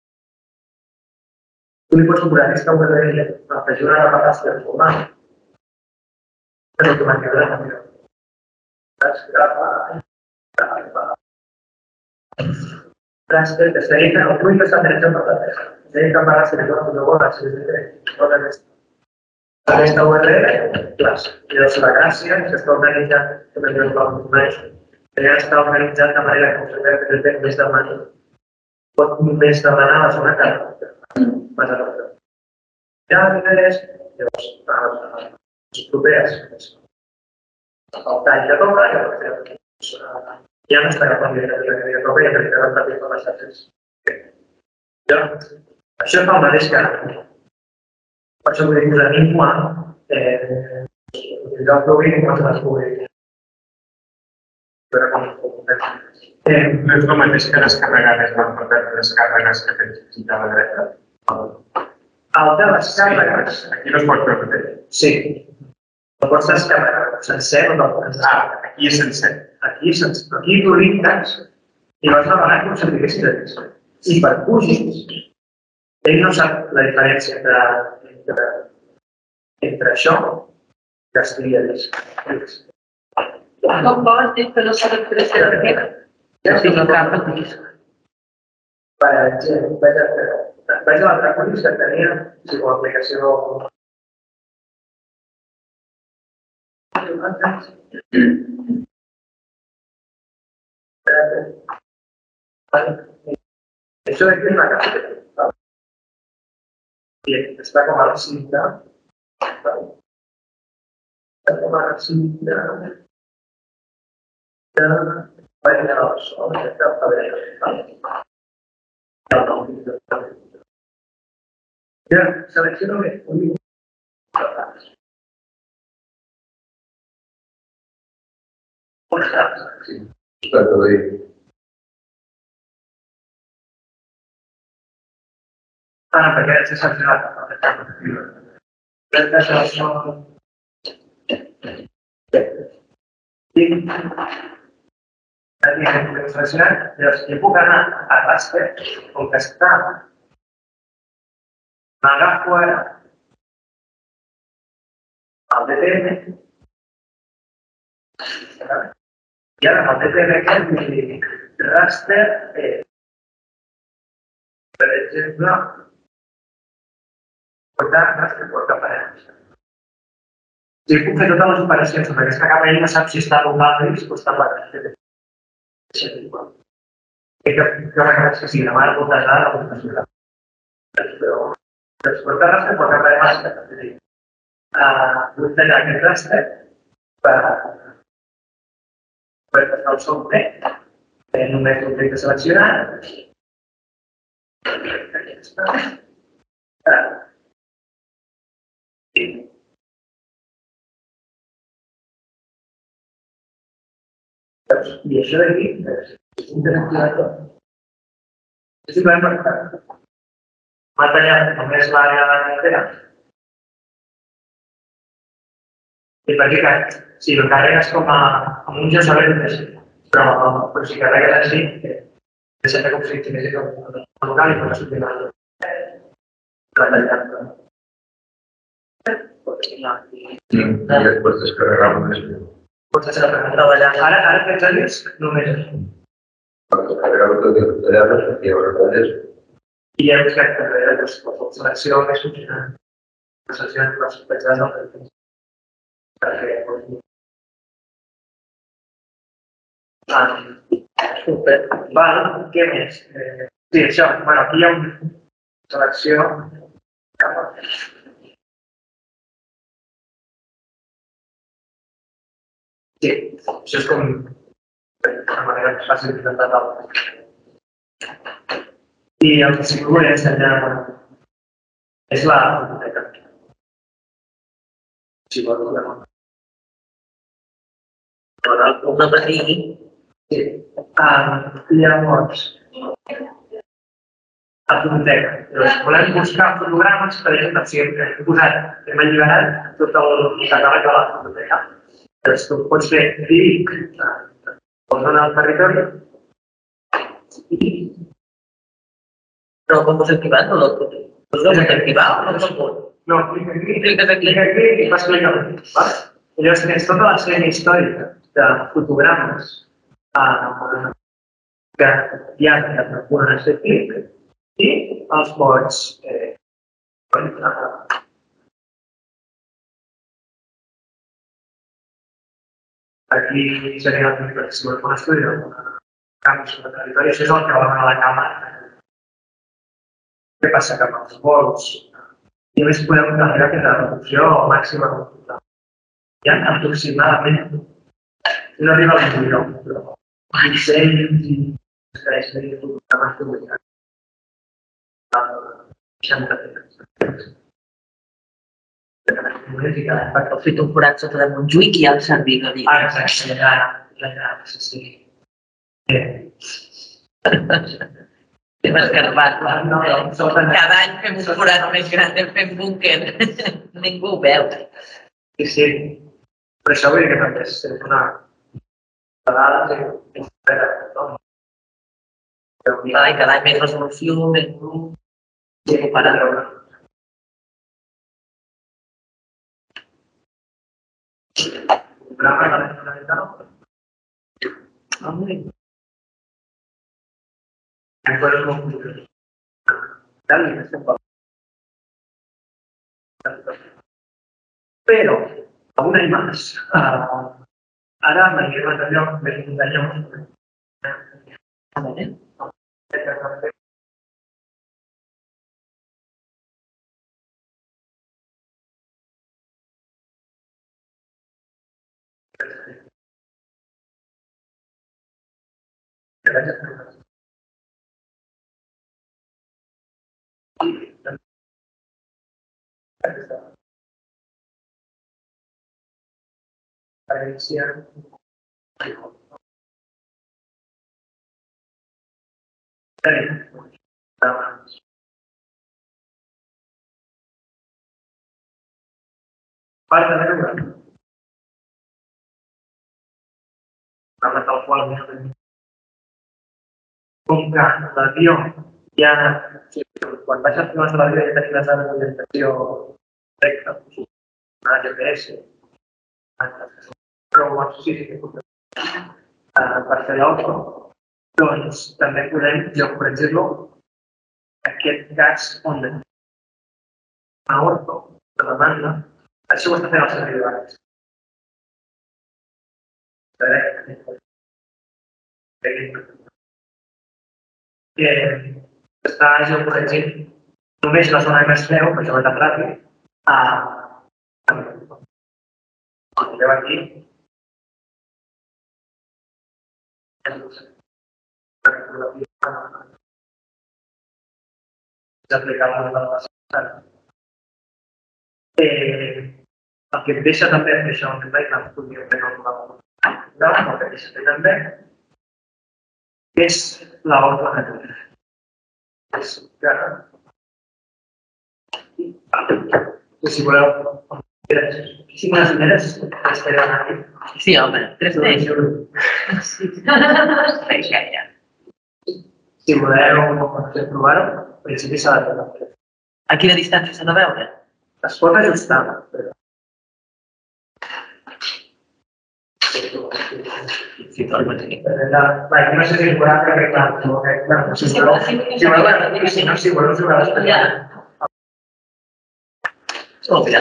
tu li pots comprar aquesta U R L, afegir una reparació de format, és automàticament la canvió. Saps? Grava, grava. Transfer, estaria que el tuit està fent per la testa. Estaria que pagar si li dones una bona, si li dones aquesta U R L, clars. I llavors la gràcia és que està organitzat, que també es va conèixer, que ja està organitzat de manera que us hem de fer més de manera. Pot només demanar la zona que vas a veure. Ja tens, llavors, les properes, el tall que toca, ja no està cap a la que toca i ja crec que el paper per les xarxes. Això fa el mateix que ara. Per això vull dir que a ningú utilitzar el plugin quan se les pugui. No és el mateix que descarregar des del paper de descàrregues que tens visitat a la dreta. El de les càrregues... Aquí no es pot fer el mateix. Sí. No pots descarregar sencer o no pots descarregar. Ah, aquí és sencer. Aquí és sencer. Aquí tu l'intes i vas demanar que ho certifiquessis. I per Qgis, ell no sap la diferència entre, entre això que estigui a disc. Com vols dir que no s'ha de fer certificat? Ja estic a cap de disc. Per exemple, vaig a l'altre codi que tenia si com a aplicació... Això d'aquí és la carpeta. Bien, està com a recinte. Està com a recinte. Vaig a la zona, està a veure. Ja, selecciono bé. Sí, está todo ahí. Ah, perquè s'ha seleccionat. Aquesta selecció... I... Seleccionat, llavors jo puc anar a raster, com que està... M'agafo ara el D T M i ara amb el D T M aquest li dic raster, eh, per exemple, portar raster porta parets. Si puc fer totes les operacions amb aquesta capa, ell no sap si està local risc o està parets. És igual. Que requereix que sigui demà molta dada la votació. Però portar raster porta parets. Vull tallar aquest raster per passar el som bé. Només un clic de seleccionar. I això d'aquí és un desactivador. És simplement per m'ha tallat només l'àrea de la carretera. I per dir que si el carregues com a amb un joc però si carregues així, que sempre com si tingués un local i pot sortir la tallant. I després descarregam més. Pots treballar. Ara, ara aquests anys només això. Descarregam tot el tallar i ara talles. I ja hem buscat que la selecció més funcionant. La selecció de les petjades del perfil. Perquè, ah, super. Val, què més? Eh, sí, això. Bueno, aquí hi ha una selecció. Sí, això és com una manera més fàcil d'intentar tal. I el que sí que vull ensenyar és la biblioteca. Si vol, ja no. Però el puc repetir. Sí. Llavors, la biblioteca. Volem buscar fotogrames, per exemple, si hem posat, hem alliberat tot el catàleg de la biblioteca. Doncs tu pots fer clic o zona del territori i... Però com pots activar? No el pots activar o no el pots? No, clic aquí, Cliques aquí. clic aquí i fas clic aquí. Llavors tens tota la sèrie històrica de fotogrames que hi ha que poden fer clic i els pots aquí seria la si vol fer un estudi d'un canvi sobre el territori, això és el que va donar la càmera. Què passa? Que amb els vols i a més podem carregar que la reducció màxima hi ha aproximadament no arriba al milió, però vint-i-cinc i tres mil fotogrames publicats. seixanta-tres. Perquè heu fet un forat sota de Montjuïc i ja el servir. Ah, exacte, ja, ja, ja, sí, sí. Hem escarpat. Cada any fem un forat més gran, fem búnquer. Ningú ho veu. Sí, sí. Per això vull dir que també és una vegada és una Cada any més resolució, més volum. recuperar. Programa de la Generalitat. Encara és molt complicat. Tal i estem parlant. Però, a un any més, ara m'aniré a allò, més d'un d'allò. Per iniciar. Part de veure. Parla tal qual. Com que l'avió ja, quan vaig a fer l'avió ja tenia les dades d'orientació recta, una G P S, però sí que per fer l'auto, doncs també podem geocorregir-lo aquest gas on a orto de la banda, això ho està fent el servei de baix. Que està geocorregint només la zona que es veu, per això va tan ràpid, a... com veu aquí, d'aplicar la valoració. El que et deixa també fer això, que mai que podria fer el que deixa fer també, és l'ordre de tot. És que... Si voleu... Si unes primeres, les quedem aquí. Sí, home, tres d'ells. Si voleu provar-ho, al principi s'ha de fer. A quina distància s'ha de veure? Es pot ajustar. Sí, torna a tenir. No sé si voleu arreglar. Si no, si voleu jugar després. Oh, mira.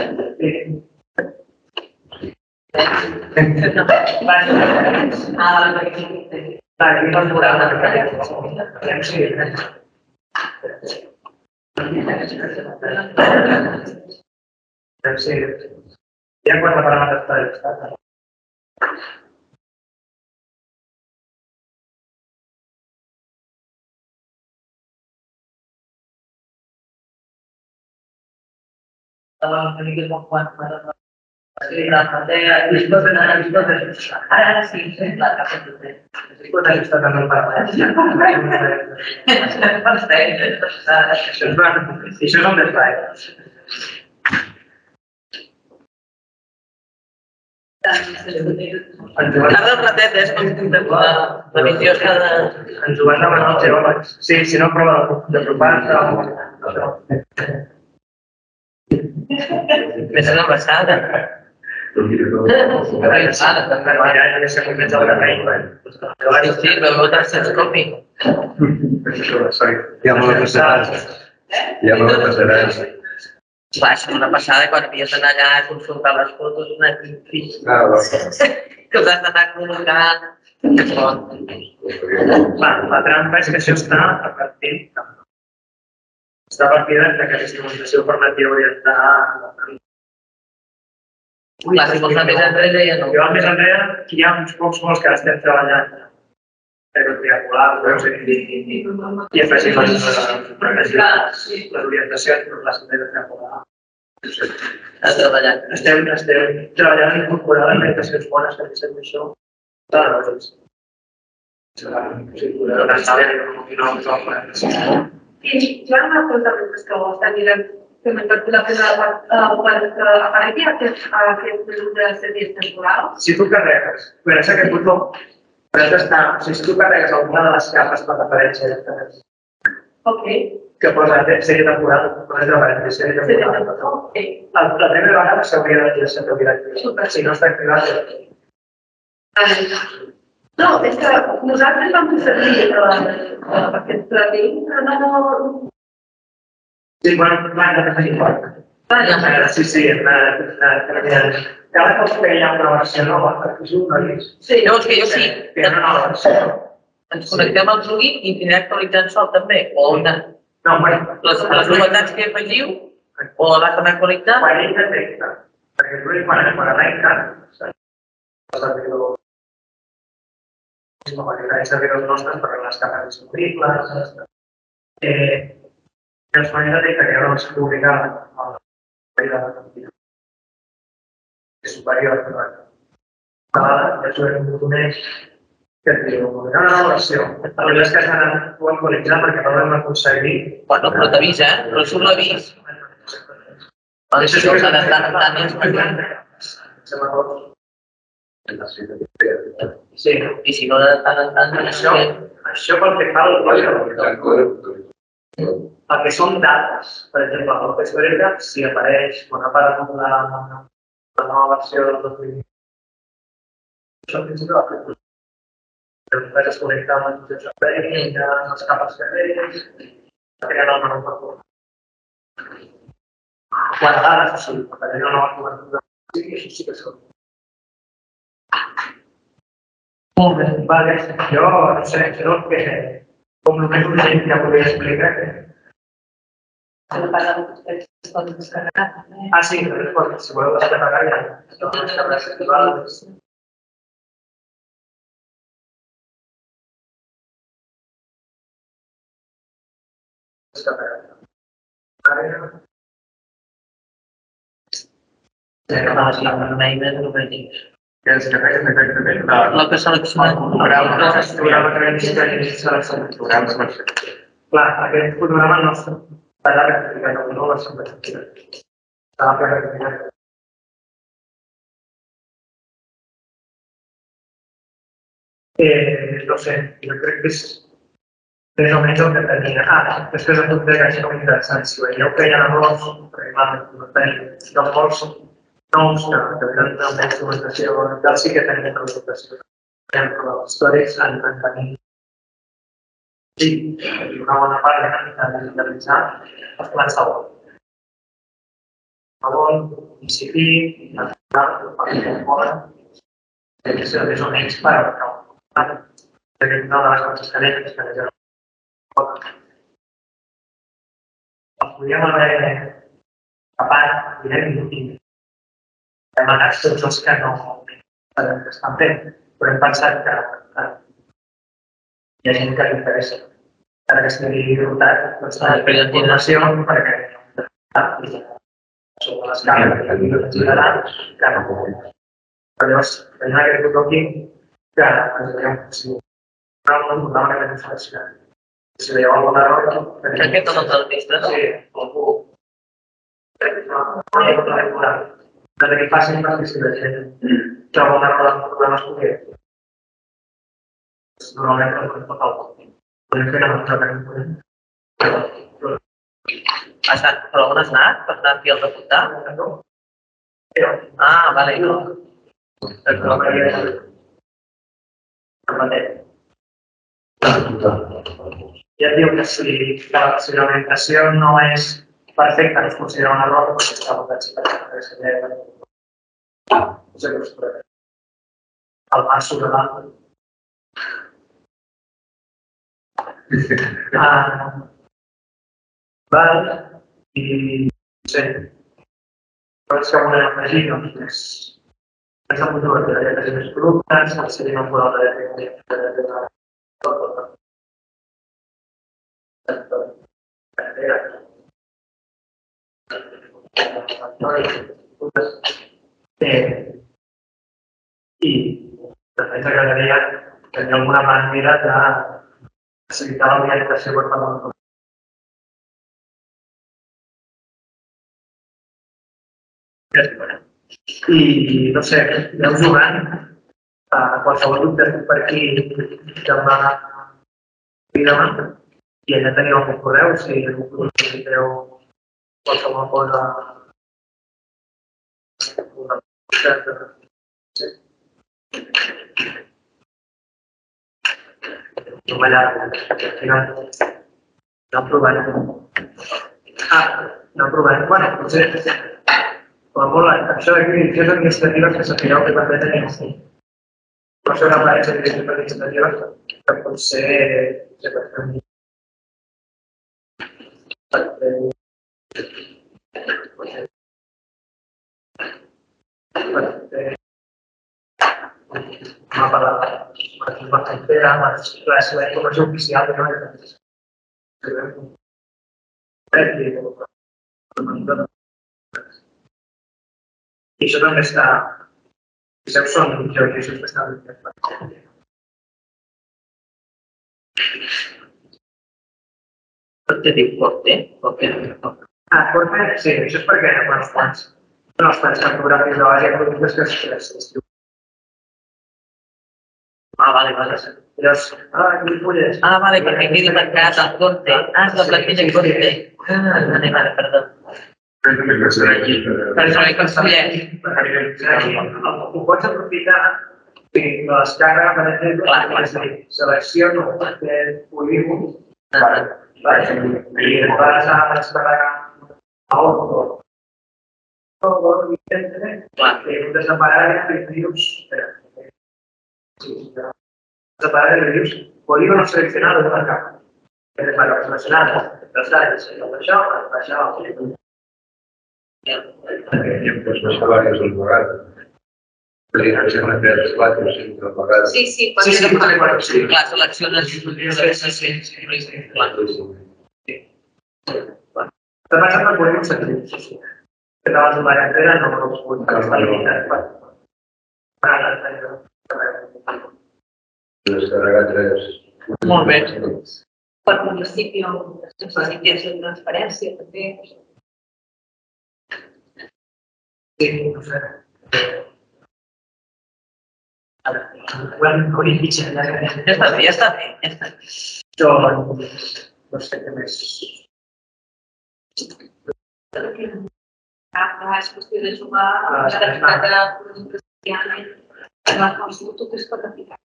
Ja quan la paraula està ajustada. Una mica com quan ara sí, la capa de té. Es pot ajustar també el paraula. Això és un desfall. Cada ratet és com la visió cada... Ens ho van demanar els geòlegs. Sí, si no, prova d'apropar-se. Més una passada. Una passada, també. Ja s'ha començat el terreny. Sí, sí, vam votar sense copi. Ja me la passaràs. Ja me la passaràs. Va ser una passada quan havies d'anar allà a consultar les fotos una fill. Ah, va. Que us has d'anar col·locant. La trampa és que això està a partir està a partir que aquesta instrumentació permetia orientar la família. Clar, si vols anar més enrere ja no. Si vas més enrere, hi ha uns pocs vols que estem treballant. Però triangular, veus, i afegim les orientacions per la setmana triangular. Has treballat. Estem treballant i incorporant orientacions bones que fem això. Clar, doncs. I jo ara una cosa més que ho està mirant, que m'he perdut la primera quan aparegui aquest grup de sèries temporals. Si tu carregues, per això aquest botó, si tu carregues alguna de les capes per referència que posa sèrie temporal, posa referència sèrie temporal. La primera vegada s'hauria de dir sempre oblidat. Si no està activat, no, és que nosaltres vam fer servir aquest plugin, però no... sí, bueno, va, no t'ha fet fort. Sí, sí, cada cop que hi ha una versió nova, perquè és un revís. Sí, llavors que jo sí. Hi ha una nova versió. Ens connectem al plugin i anirà actualitzant sol també, o una... No, bueno. Les novetats que afegiu, o l'has d'anar actualitzant? Quan ell detecta, perquè tu quan arrenca, com a diferents servidors nostres per les capes disponibles. Eh, I els manera de que no es publicar és superior. I això és un document que et diu, no, no, versió. La veritat és que s'han actualitzat perquè no l'hem aconseguit. Bueno, però t'avisa, eh? Però surt l'avís. Doncs això s'ha de tant en tant és Sí, i si no de tant en tant això, això pel que fa al codi, el que són dades, per exemple, el que és veritat, si apareix quan ha parat la, la nova versió del dos mil vint, això fins i tot que es connecta amb els jocs de feina, les capes que tens, creant el menú per col·locar. Quan dades, o sigui, per tenir una nova cobertura, sí, això sí que són. Molt bé, vale. Jo, no sé, crec que com només un gent que podria explicar que... Ah, sí, però si voleu descarregar ja. No, descarregar festivals. Que es carreguen exactament la que seleccionem. programes. Programes. Clar, aquest fotograma no està rectificat, no va ser rectificat. Estava rectificat. Eh, no sé, jo crec que és més o menys el que tenia. Ah, després de tot de que això és interessant. Si veieu que hi ha errors, perquè clar, no tenim els errors nous que venen amb la instrumentació del sí que tenim una documentació. Però les històries han de tenir sí, una bona part de digitalitzar els plans de vol. A vol, principi, natural, per fer un vol, que és més o menys per calcular. Una de les coses que anem és que ja els podíem haver tapat, direm, i hem anat tots els que no estan fent, però hem pensat que hi ha gent que li interessa. Ara que estigui rotat, doncs la informació perquè sobre l'escala que ens girarà, que no podem. Però llavors, tenim aquest botó aquí que ens veiem si no un programa que tenim seleccionat. Si veieu algun error... Aquest és el artista, no? Sí, algú... No hi ha tot regular. Però que facin perquè si la gent troba un error en programes concrets. Normalment no podem tocar el codi. Podem fer la nostra que Has anat, però on has anat? Per anar aquí al reportar? Ah, vale, no. Ja et diu que si l'orientació no és perfecta, no es considera un error, perquè està votat si per seria el mar sobre l'altre. Val, i no sé, doncs que volem afegir, doncs, més més apuntuat de lletres més productes, el seria una foral de lletres i també ens agradaria tenir alguna manera de facilitar l'orientació per part del i no sé, aneu jugant a qualsevol dubte per aquí demà i demà i allà teniu el meu correu si necessiteu qualsevol cosa una cosa no m'allargo al final aneu provant ah, aneu provant bueno, potser però molt, això de direccions administratives que sapigueu que també tenim per això que apareix en direccions administratives que pot ser una paraula bastante la informació oficial que no és I això també està... Això són geoquisos que estan... Tot te diu porter, porter. Ah, porter, sí, això és perquè hi ha uns quants. Són els quants cartogràfics de base productes que s'escriuen. Ah, vale, vale. Llavors, ah, aquí fulles. Ah, vale, perquè quedi marcat el compte. Ah, és la plantilla compte. Ah, vale, vale, perdó. Per això hi construeix. Ho pots aprofitar de les càrregues, per exemple, Clar, clar. és a dir, selecciono aquest polígon Ah, i vas a descarregar a Ordo. Ordo, evidentment, clar. i hem de separar i dius, espera, sí, separar i dius, polígono seleccionado d'una capa. És per seleccionar els talls, això, això, Pues no sé varios al vegades. Podria ser una tres, quatre o cinc al vegades. Sí, sí, Sí, sí, podem- bueno, sí. Clar, selecciones... Sí, sí, sí, sí, sí. Clar. T'ha passat el polígon senzill, sí, sí. Que davant d'una cartera no no us pot estar limitat per... per la Descarregar tres. Molt bé. Per municipi, necessities de transparència, també. Sí, no sé. Bueno, con el pitcher, ya Ja està bé, ja està bé, ja està bé. yo no sé qué més. Ah, és qüestió de jugar, Ah, de ficar de productes que hi ha, la consulta que es pot aplicar.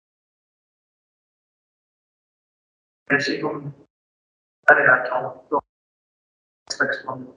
Així com... agregat al to. Està exponent.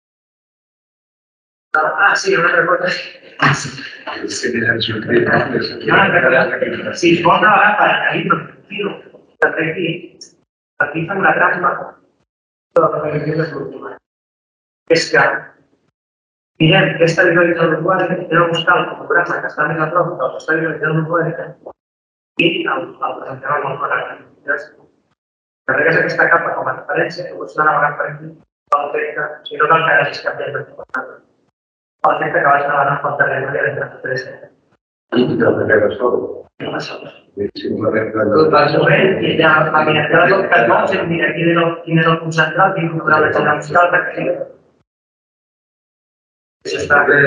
Ah, sí, una altra cosa. És que tenen sortit. Hi ha una altra cosa. Si es vol treballar per aquí, per filo, també aquí, aquí fan una trampa, però la revisió és l'última. És que mirem què està visualitzant l'usuari, anem a buscar el programa que està més a prop del que està visualitzant l'usuari i el, el presentem amb el programa. Llavors, carregues aquesta capa com a referència, que pots anar navegant per aquí, el fet que, si no cal que hagis canviat de programa. El fet que vas navegant pel terreny que era tres. I que el que sol. Si no l'hem Tot va jovent i ja va mirar tot que es vol, i mira quin és el, quin és el concentrat, quin programa general fiscal, perquè això està bé.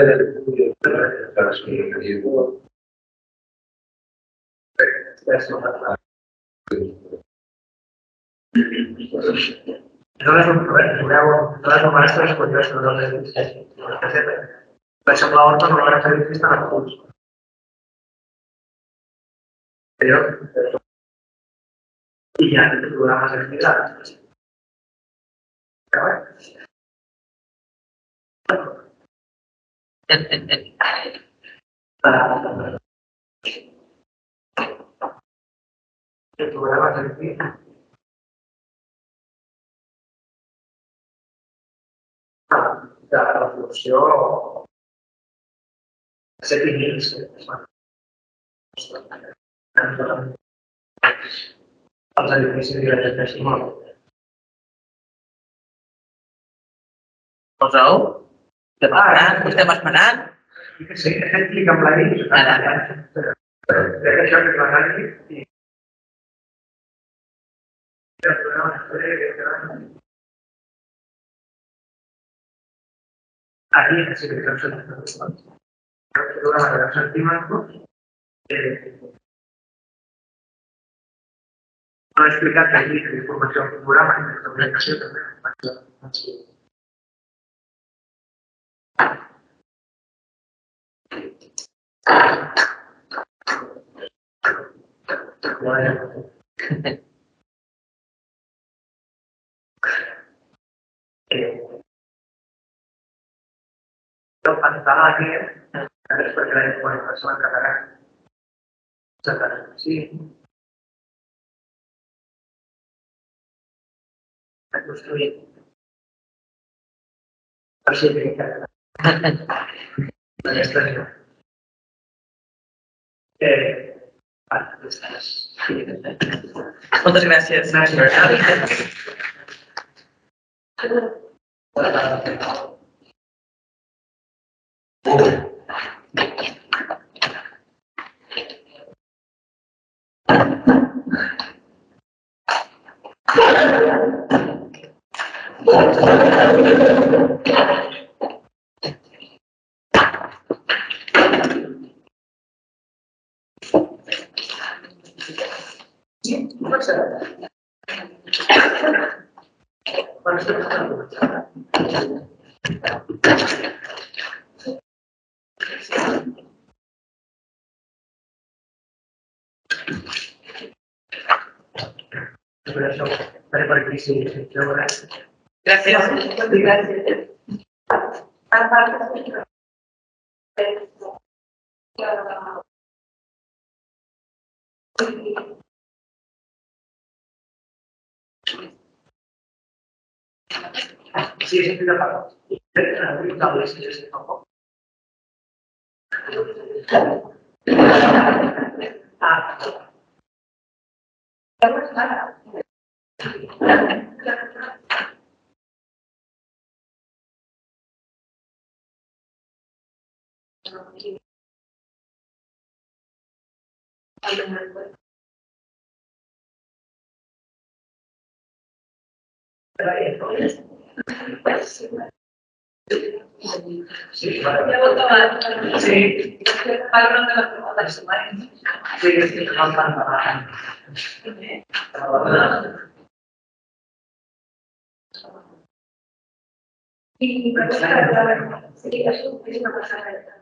No és un problema, si voleu, totes les mestres es podrien ser les edificis. Per això la horta no l'haurà fet edificis tan a punts. Però, i ja té programes activats. El programa activats. De resolució set i mig. Els edificis de la Simón. Poseu? Estem esperant, estem esperant. Sí, he fet clic amb la guia. Crec això que és l'anàlisi i... Aquí, sí que crec que el programa de deu centímetres no he explicat que aquí hi ha informació al programa i la comunicació també. El pantà aquí és perquè la informació en català. Sí. Ha construït. Per si que català. Aquesta és jo. Eh, Moltes gràcies. Gràcies. Bueno, esto está Vale, por aquí sí, sí, yo ahora. Gracias. Gracias. Sí, sí, la pago. No, sí, sí, sí, tampoco. Ah, sí, vale. Ya voto a- Sí, Valorando las preguntas sumarias. sí, sí, no pasa nada. Y mi pregunta era, sí, es una persona